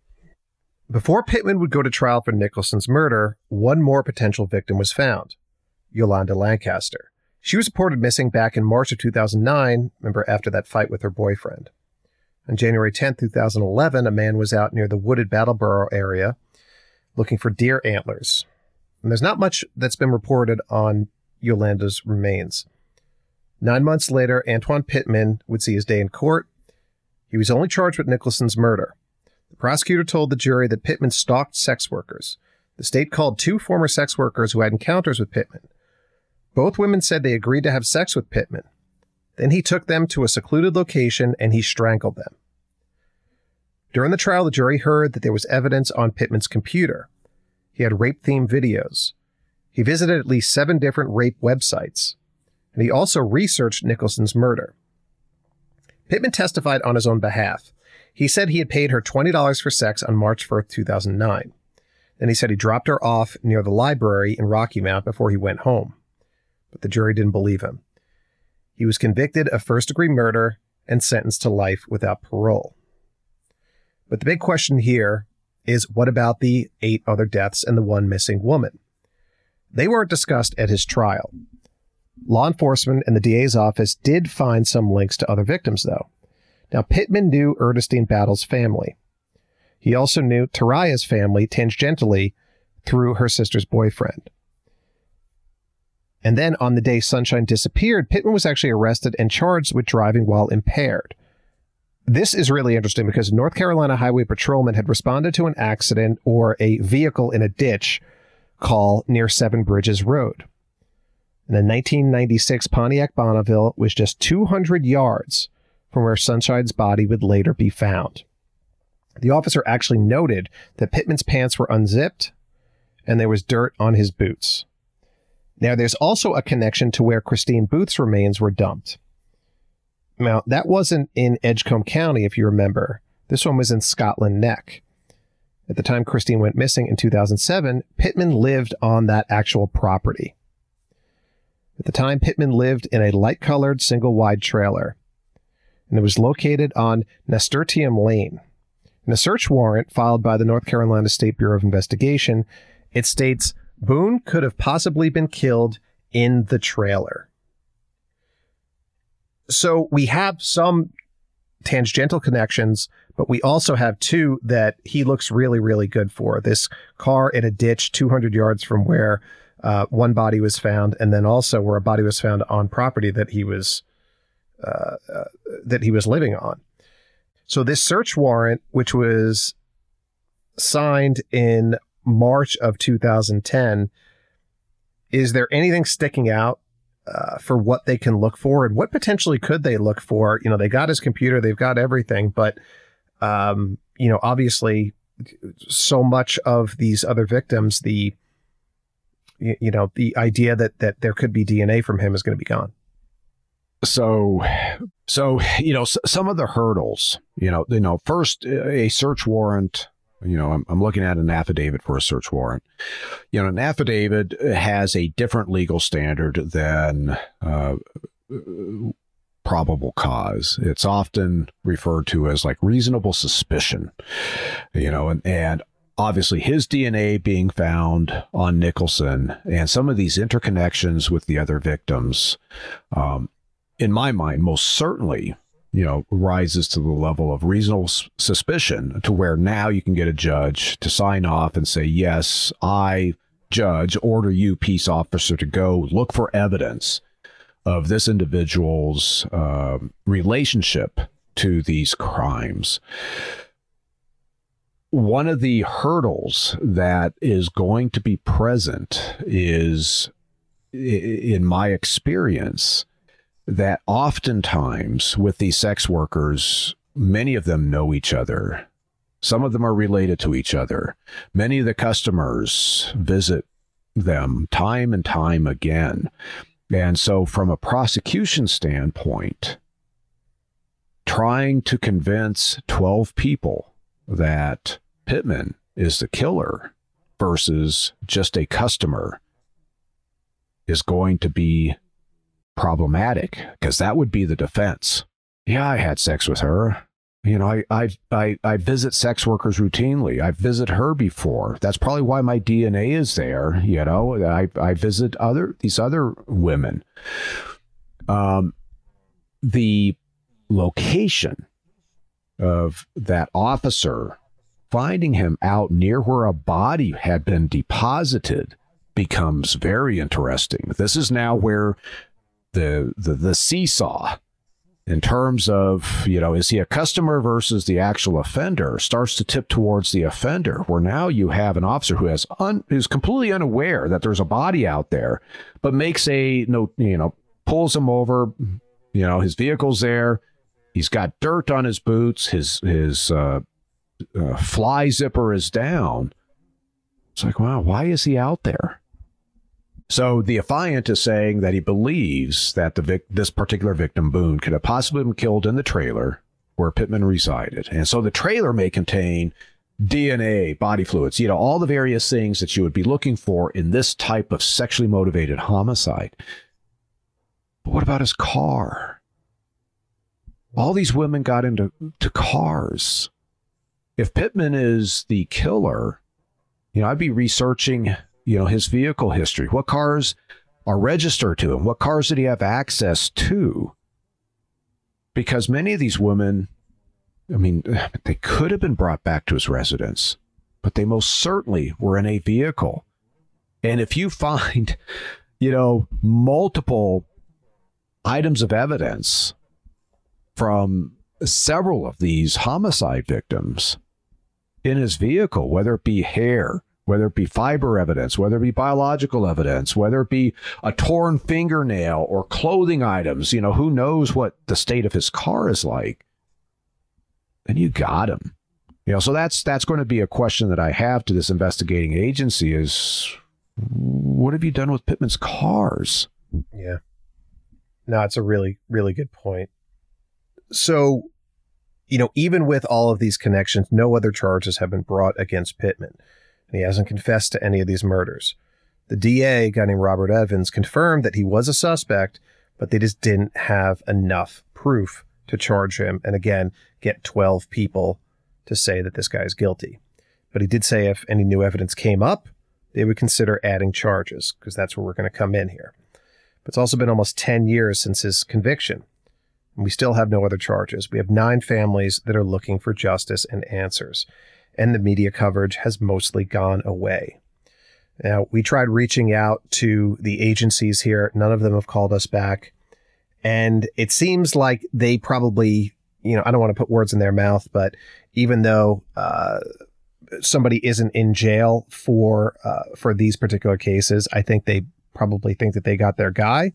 Before Pittman would go to trial for Nicholson's murder, one more potential victim was found. Yolanda Lancaster. She was reported missing back in March of two thousand nine, remember, after that fight with her boyfriend. On January tenth, two thousand eleven, a man was out near the wooded Battleboro area looking for deer antlers. And there's not much that's been reported on Yolanda's remains. Nine months later, Antoine Pittman would see his day in court. He was only charged with Nicholson's murder. The prosecutor told the jury that Pittman stalked sex workers. The state called two former sex workers who had encounters with Pittman. Both women said they agreed to have sex with Pittman. Then he took them to a secluded location and he strangled them. During the trial, the jury heard that there was evidence on Pittman's computer. He had rape-themed videos. He visited at least seven different rape websites. And he also researched Nicholson's murder. Pittman testified on his own behalf. He said he had paid her twenty dollars for sex on March first, two thousand nine. Then he said he dropped her off near the library in Rocky Mount before he went home. But the jury didn't believe him. He was convicted of first-degree murder and sentenced to life without parole. But the big question here is, what about the eight other deaths and the one missing woman? They weren't discussed at his trial. Law enforcement and the D A's office did find some links to other victims, though. Now, Pittman knew Ernestine Battle's family. He also knew Taraya's family tangentially through her sister's boyfriend. And then on the day Sunshine disappeared, Pittman was actually arrested and charged with driving while impaired. This is really interesting because North Carolina Highway Patrolman had responded to an accident or a vehicle in a ditch call near Seven Bridges Road. And a nineteen ninety-six Pontiac Bonneville was just two hundred yards from where Sunshine's body would later be found. The officer actually noted that Pittman's pants were unzipped and there was dirt on his boots. Now, there's also a connection to where Christine Booth's remains were dumped. Now, that wasn't in Edgecombe County, if you remember. This one was in Scotland Neck. At the time Christine went missing in two thousand seven, Pittman lived on that actual property. At the time, Pittman lived in a light-colored single-wide trailer, and it was located on Nasturtium Lane. In a search warrant filed by the North Carolina State Bureau of Investigation, it states, Boone could have possibly been killed in the trailer. So we have some tangential connections, but we also have two that he looks really, really good for. This car in a ditch two hundred yards from where uh, one body was found, and then also where a body was found on property that he was uh, uh, that he was living on. So this search warrant, which was signed in March of two thousand ten, is there anything sticking out uh, for what they can look for, and what potentially could they look for? You know, they got his computer, they've got everything, but um, you know, obviously, so much of these other victims, the you, you know, the idea that that there could be D N A from him is going to be gone. So, so you know, s- some of the hurdles, you know, you know, first a search warrant. You know, I'm, I'm looking at an affidavit for a search warrant. You know, an affidavit has a different legal standard than uh, probable cause. It's often referred to as like reasonable suspicion, you know, and, and obviously his D N A being found on Nicholson and some of these interconnections with the other victims, um, in my mind, most certainly, you know, rises to the level of reasonable s- suspicion to where now you can get a judge to sign off and say, yes, I, judge, order you, peace officer, to go look for evidence of this individual's uh, relationship to these crimes. One of the hurdles that is going to be present is, in my experience, that oftentimes with these sex workers, many of them know each other. Some of them are related to each other. Many of the customers visit them time and time again. And so from a prosecution standpoint, trying to convince twelve people that Pittman is the killer versus just a customer is going to be problematic, because that would be the defense. Yeah, I had sex with her. You know, I, I I I visit sex workers routinely. I visit her before. That's probably why my D N A is there. You know, I I visit other these other women. Um, the location of that officer finding him out near where a body had been deposited becomes very interesting. This is now where the the the seesaw in terms of, you know, is he a customer versus the actual offender, starts to tip towards the offender, where now you have an officer who has un, who's completely unaware that there's a body out there, but makes a no, you know, pulls him over, you know, his vehicle's there. He's got dirt on his boots. His, his, uh, uh, fly zipper is down. It's like, wow, why is he out there? So the affiant is saying that he believes that the vic- this particular victim, Boone, could have possibly been killed in the trailer where Pittman resided. And so the trailer may contain D N A, body fluids, you know, all the various things that you would be looking for in this type of sexually motivated homicide. But what about his car? All these women got into to cars. If Pittman is the killer, you know, I'd be researching, you know, his vehicle history. What cars are registered to him? What cars did he have access to? Because many of these women, I mean, they could have been brought back to his residence, but they most certainly were in a vehicle. And if you find, you know, multiple items of evidence from several of these homicide victims in his vehicle, whether it be hair, whether it be fiber evidence, whether it be biological evidence, whether it be a torn fingernail or clothing items, you know, who knows what the state of his car is like, then you got him. You know, so that's that's going to be a question that I have to this investigating agency is, what have you done with Pittman's cars? Yeah. No, it's a really, really good point. So, you know, even with all of these connections, no other charges have been brought against Pittman. And he hasn't confessed to any of these murders. The D A, a guy named Robert Evans, confirmed that he was a suspect, but they just didn't have enough proof to charge him. And again, get twelve people to say that this guy is guilty. But he did say if any new evidence came up, they would consider adding charges, because that's where we're going to come in here. But it's also been almost ten years since his conviction, and we still have no other charges. We have nine families that are looking for justice and answers, and the media coverage has mostly gone away. Now, we tried reaching out to the agencies here. None of them have called us back. And it seems like they probably, you know, I don't want to put words in their mouth, but even though uh, somebody isn't in jail for uh, for these particular cases, I think they probably think that they got their guy.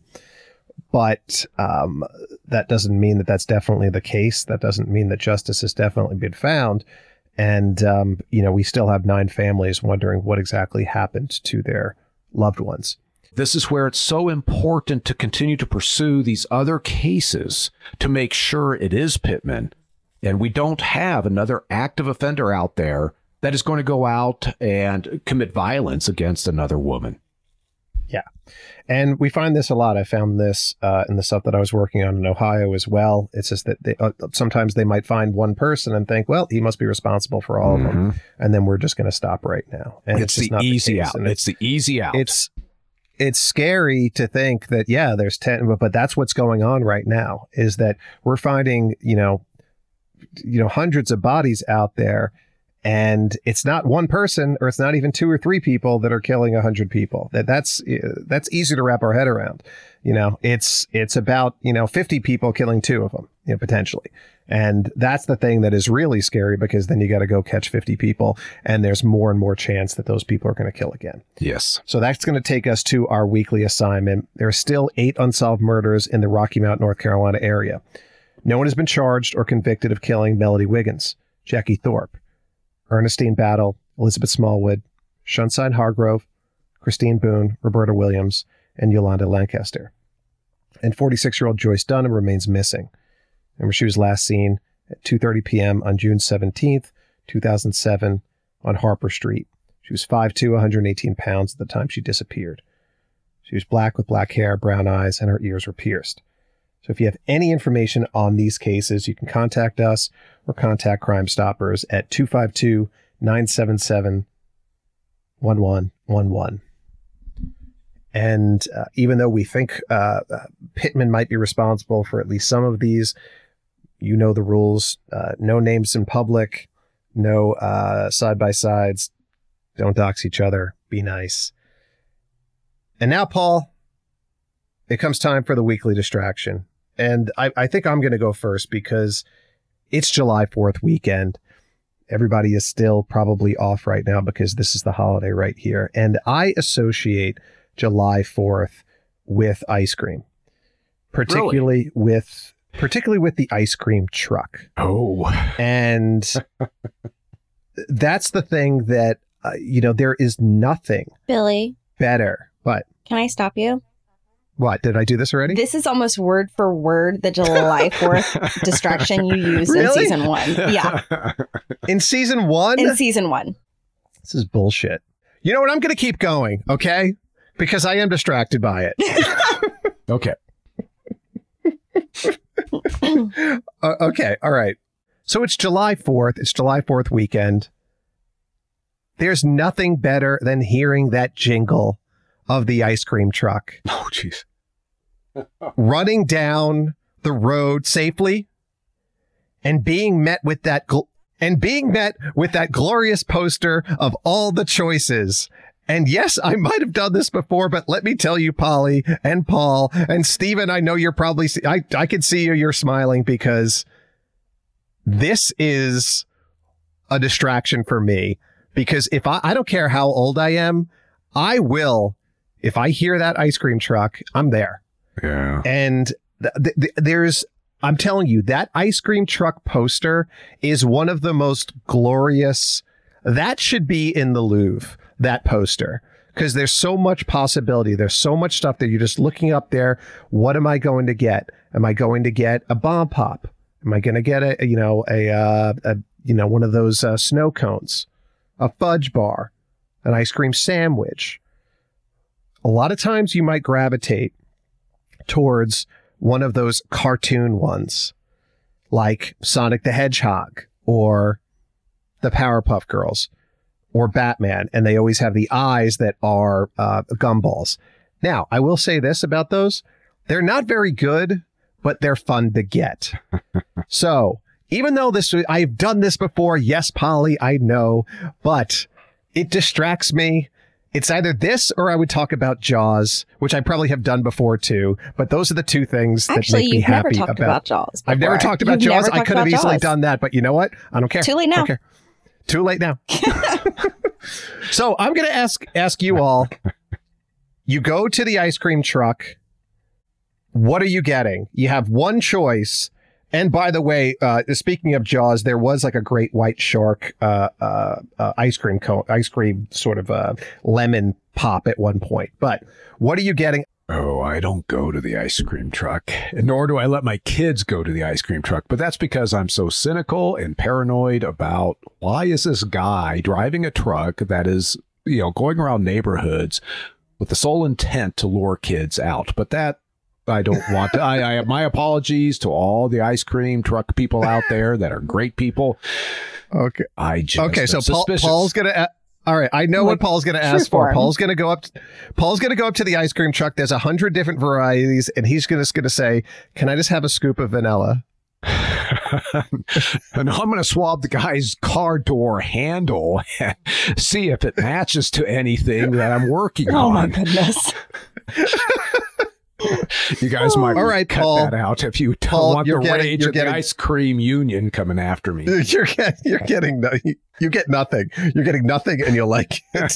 But um, that doesn't mean that that's definitely the case. That doesn't mean that justice has definitely been found. And, um, you know, we still have nine families wondering what exactly happened to their loved ones. This is where it's so important to continue to pursue these other cases to make sure it is Pittman, and we don't have another active offender out there that is going to go out and commit violence against another woman. Yeah. And we find this a lot. I found this uh, in the stuff that I was working on in Ohio as well. It's just that they, uh, sometimes they might find one person and think, well, he must be responsible for all mm-hmm. of them. And then we're just going to stop right now. And it's, it's the easy the out. It's, it's the easy out. It's it's scary to think that, yeah, there's ten, but, but that's what's going on right now, is that we're finding, you know, you know, hundreds of bodies out there. And it's not one person, or it's not even two or three people that are killing a hundred people. That that's that's easy to wrap our head around. You know, it's it's about, you know, fifty people killing two of them, you know, potentially. And that's the thing that is really scary, because then you got to go catch fifty people, and there's more and more chance that those people are going to kill again. Yes. So that's going to take us to our weekly assignment. There are still eight unsolved murders in the Rocky Mount, North Carolina area. No one has been charged or convicted of killing Melody Wiggins, Jackie Thorpe, Ernestine Battle, Elizabeth Smallwood, Shunside Hargrove, Christine Boone, Roberta Williams, and Yolanda Lancaster. And forty-six-year-old Joyce Dunham remains missing. Remember, she was last seen at two thirty p.m. on June seventeenth, two thousand seven, on Harper Street. She was five foot two, one hundred eighteen pounds at the time she disappeared. She was black with black hair, brown eyes, and her ears were pierced. So if you have any information on these cases, you can contact us or contact Crime Stoppers at two five two, nine seven seven, one one one one. And uh, even though we think uh, uh, Pittman might be responsible for at least some of these, you know the rules. Uh, no names in public, no uh, side-by-sides, don't dox each other, be nice. And now, Paul, it comes time for the weekly distraction. And I, I think I'm going to go first because it's July fourth weekend. Everybody is still probably off right now because this is the holiday right here. And I associate July fourth with ice cream, particularly really? with particularly with the ice cream truck. Oh, and that's the thing that, uh, you know, there is nothing Billy better. What? Can I stop you? What? Did I do this already? This is almost word for word the July fourth distraction you used really? in season one. Yeah. In season one? In season one. This is bullshit. You know what? I'm going to keep going, okay? Because I am distracted by it. Okay. uh, okay. All right. So it's July fourth. It's July fourth weekend. There's nothing better than hearing that jingle of the ice cream truck. Oh, jeez. Running down the road safely and being met with that gl- and being met with that glorious poster of all the choices. And yes, I might have done this before, but let me tell you, Polly and Paul and Steven, I know you're probably, I, I can see you, you're smiling because this is a distraction for me. Because if I, I don't care how old I am, I will, if I hear that ice cream truck, I'm there. Yeah. And th- th- there's, I'm telling you, that ice cream truck poster is one of the most glorious. That should be in the Louvre, that poster, because there's so much possibility. There's so much stuff that you're just looking up there. What am I going to get? Am I going to get a bomb pop? Am I going to get a, you know, a, uh, a, you know, one of those uh, snow cones, a fudge bar, an ice cream sandwich? A lot of times you might gravitate towards one of those cartoon ones like Sonic the Hedgehog or the Powerpuff Girls or Batman, and they always have the eyes that are uh, gumballs. Now, I will say this about those. They're not very good, but they're fun to get. So even though this, I've done this before, yes, Polly, I know, but it distracts me. It's either this or I would talk about Jaws, which I probably have done before too. But those are the two things that Actually, make me you've happy never talked about, about Jaws before. I've never talked about You've Jaws. never I talked could have about easily Jaws. done that, but you know what? I don't care. Too late now. I don't care. Too late now. So I'm going to ask ask you all. You go to the ice cream truck. What are you getting? You have one choice. And by the way, uh, speaking of Jaws, there was like a great white shark uh, uh, uh, ice cream cone, ice cream sort of uh, lemon pop at one point. But what are you getting? Oh, I don't go to the ice cream truck, nor do I let my kids go to the ice cream truck. But that's because I'm so cynical and paranoid about why is this guy driving a truck that is, you know, going around neighborhoods with the sole intent to lure kids out. But that I don't want to. I, I my apologies to all the ice cream truck people out there that are great people. Okay. I just okay. So Paul, suspicious. Paul's gonna. Uh, all right. I know Like, what Paul's gonna ask for. Paul's gonna go up. Paul's gonna go up to the ice cream truck. There's a hundred different varieties, and he's gonna just gonna say, "Can I just have a scoop of vanilla?" And I'm going to swab the guy's car door handle and see if it matches to anything that I'm working Oh on. my goodness. You guys might All right, cut Paul. that out if you don't Paul, want you're the getting- rage you're of getting- the ice cream union coming after me. You're get, you're getting no, you, you get nothing. You're getting nothing, and you'll like it.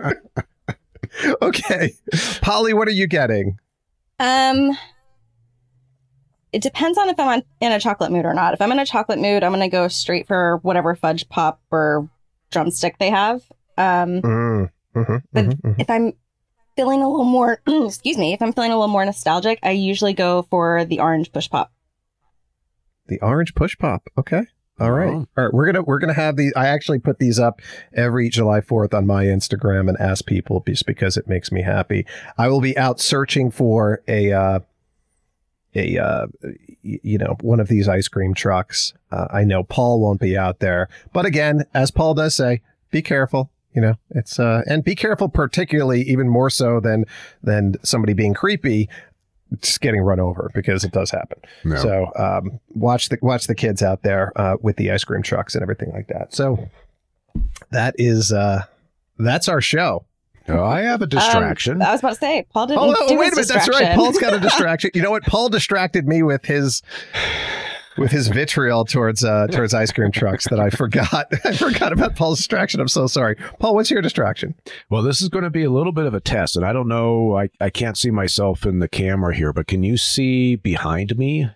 Okay, Polly, what are you getting? Um, it depends on if I'm on, in a chocolate mood or not. If I'm in a chocolate mood, I'm going to go straight for whatever fudge pop or drumstick they have. Um, Mm, mhm, But mhm, mhm. if I'm feeling a little more, excuse me, if I'm feeling a little more nostalgic, I usually go for the orange push pop. The orange push pop. Okay. All right. Oh. All right. We're gonna we're gonna have these. I actually put these up every July fourth on my Instagram and ask people just because it makes me happy. I will be out searching for a uh, a uh, y- you know one of these ice cream trucks. Uh, I know Paul won't be out there, but again, as Paul does say, be careful. You know, it's uh, and be careful, particularly even more so than than somebody being creepy, just getting run over, because it does happen. No. So um, watch the watch the kids out there uh, with the ice cream trucks and everything like that. So that is uh, that's our show. Oh, I have a distraction. Um, I was about to say, Paul didn't Oh, do oh wait his a minute. That's distraction. right. Paul's got a distraction. You know what? Paul distracted me with his with his vitriol towards uh, towards ice cream trucks that I forgot. I forgot about Paul's distraction. I'm so sorry. Paul, what's your distraction? Well, this is going to be a little bit of a test, and I don't know. I, I can't see myself in the camera here, but can you see behind me?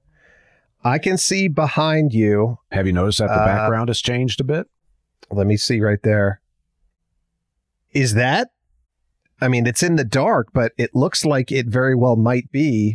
I can see behind you. Have you noticed that the Uh, background has changed a bit? Let me see right there. Is that? I mean, it's in the dark, but it looks like it very well might be.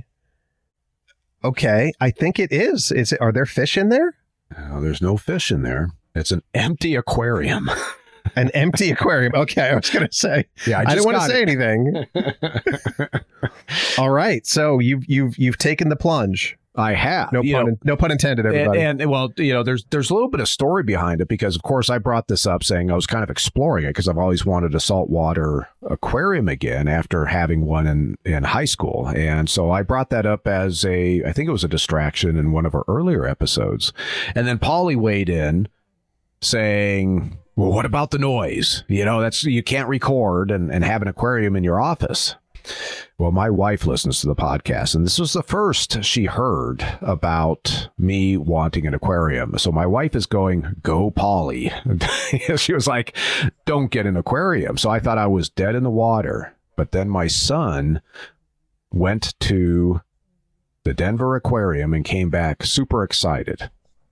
Okay, I think it is. Is it, are there fish in there? Oh, there's no fish in there. It's an empty aquarium. An empty aquarium. Okay, I was going to say. Yeah, I, I, just didn't want to got say it. anything. All right, so you've you've you've taken the plunge. I have. No you pun, know, no pun intended, everybody. And, and well, you know, there's there's a little bit of story behind it because, of course, I brought this up saying I was kind of exploring it because I've always wanted a saltwater aquarium again after having one in, in high school. And so I brought that up as a, I think it was a distraction in one of our earlier episodes. And then Paulie weighed in saying, well, what about the noise? You know, that's you can't record and, and have an aquarium in your office. Well, my wife listens to the podcast, and this was the first she heard about me wanting an aquarium. So my wife is going, go Paulie. She was like, don't get an aquarium. So I thought I was dead in the water. But then my son went to the Denver Aquarium and came back super excited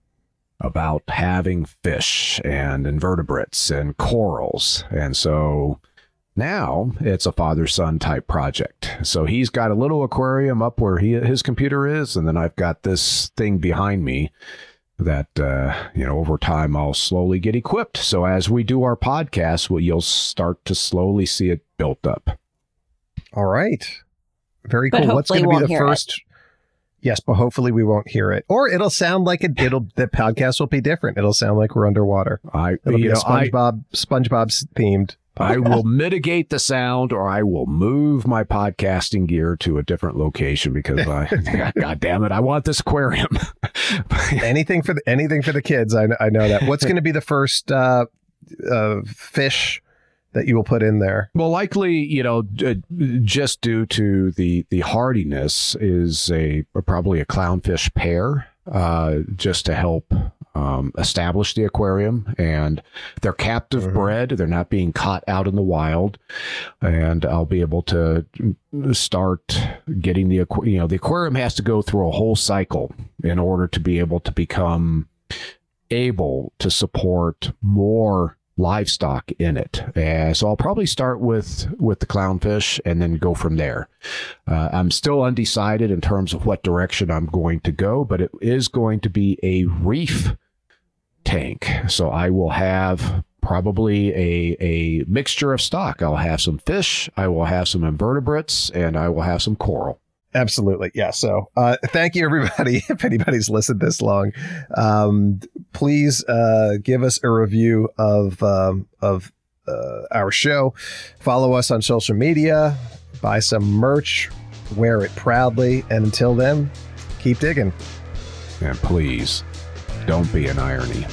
about having fish and invertebrates and corals. And so now it's a father-son type project. So he's got a little aquarium up where he, his computer is, and then I've got this thing behind me that, uh, you know, over time I'll slowly get equipped. So as we do our podcast, well, you'll start to slowly see it built up. All right. Very But cool. What's hopefully going to be won't the hear first? Yes, but hopefully we won't hear it. Or it'll sound like it, it'll the podcast will be different. It'll sound like we're underwater. I, It'll you be a know, I, SpongeBob SpongeBob's themed. I will mitigate the sound, or I will move my podcasting gear to a different location because I, God damn it, I want this aquarium. anything for the anything for the kids. I, I know that. What's going to be the first uh, uh, fish that you will put in there? Well, likely, you know, d- just due to the the hardiness, is a probably a clownfish pair, uh, just to help um, establish the aquarium. And they're captive Mhm. bred; they're not being caught out in the wild. And I'll be able to start getting the aqu- you know the aquarium has to go through a whole cycle in order to be able to become able to support more livestock in it. Uh, so I'll probably start with with the clownfish and then go from there. Uh, I'm still undecided in terms of what direction I'm going to go, but it is going to be a reef tank. So I will have probably a, a mixture of stock. I'll have some fish, I will have some invertebrates, and I will have some coral. Absolutely. Yeah. So uh, thank you, everybody. If anybody's listened this long, um, please uh, give us a review of um, of uh, our show. Follow us on social media. Buy some merch. Wear it proudly. And until then, keep digging. And please, don't be an irony.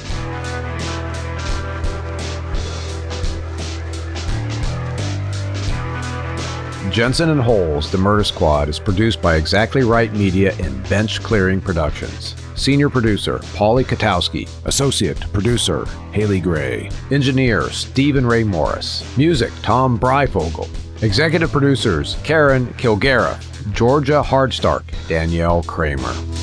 Jensen and Holes, The Murder Squad, is produced by Exactly Right Media and Bench Clearing Productions. Senior producer, Paulie Katowski. Associate producer, Haley Gray. Engineer, Stephen Ray Morris. Music, Tom Breifogel. Executive producers, Karen Kilgariff, Georgia Hardstark, Danielle Kramer.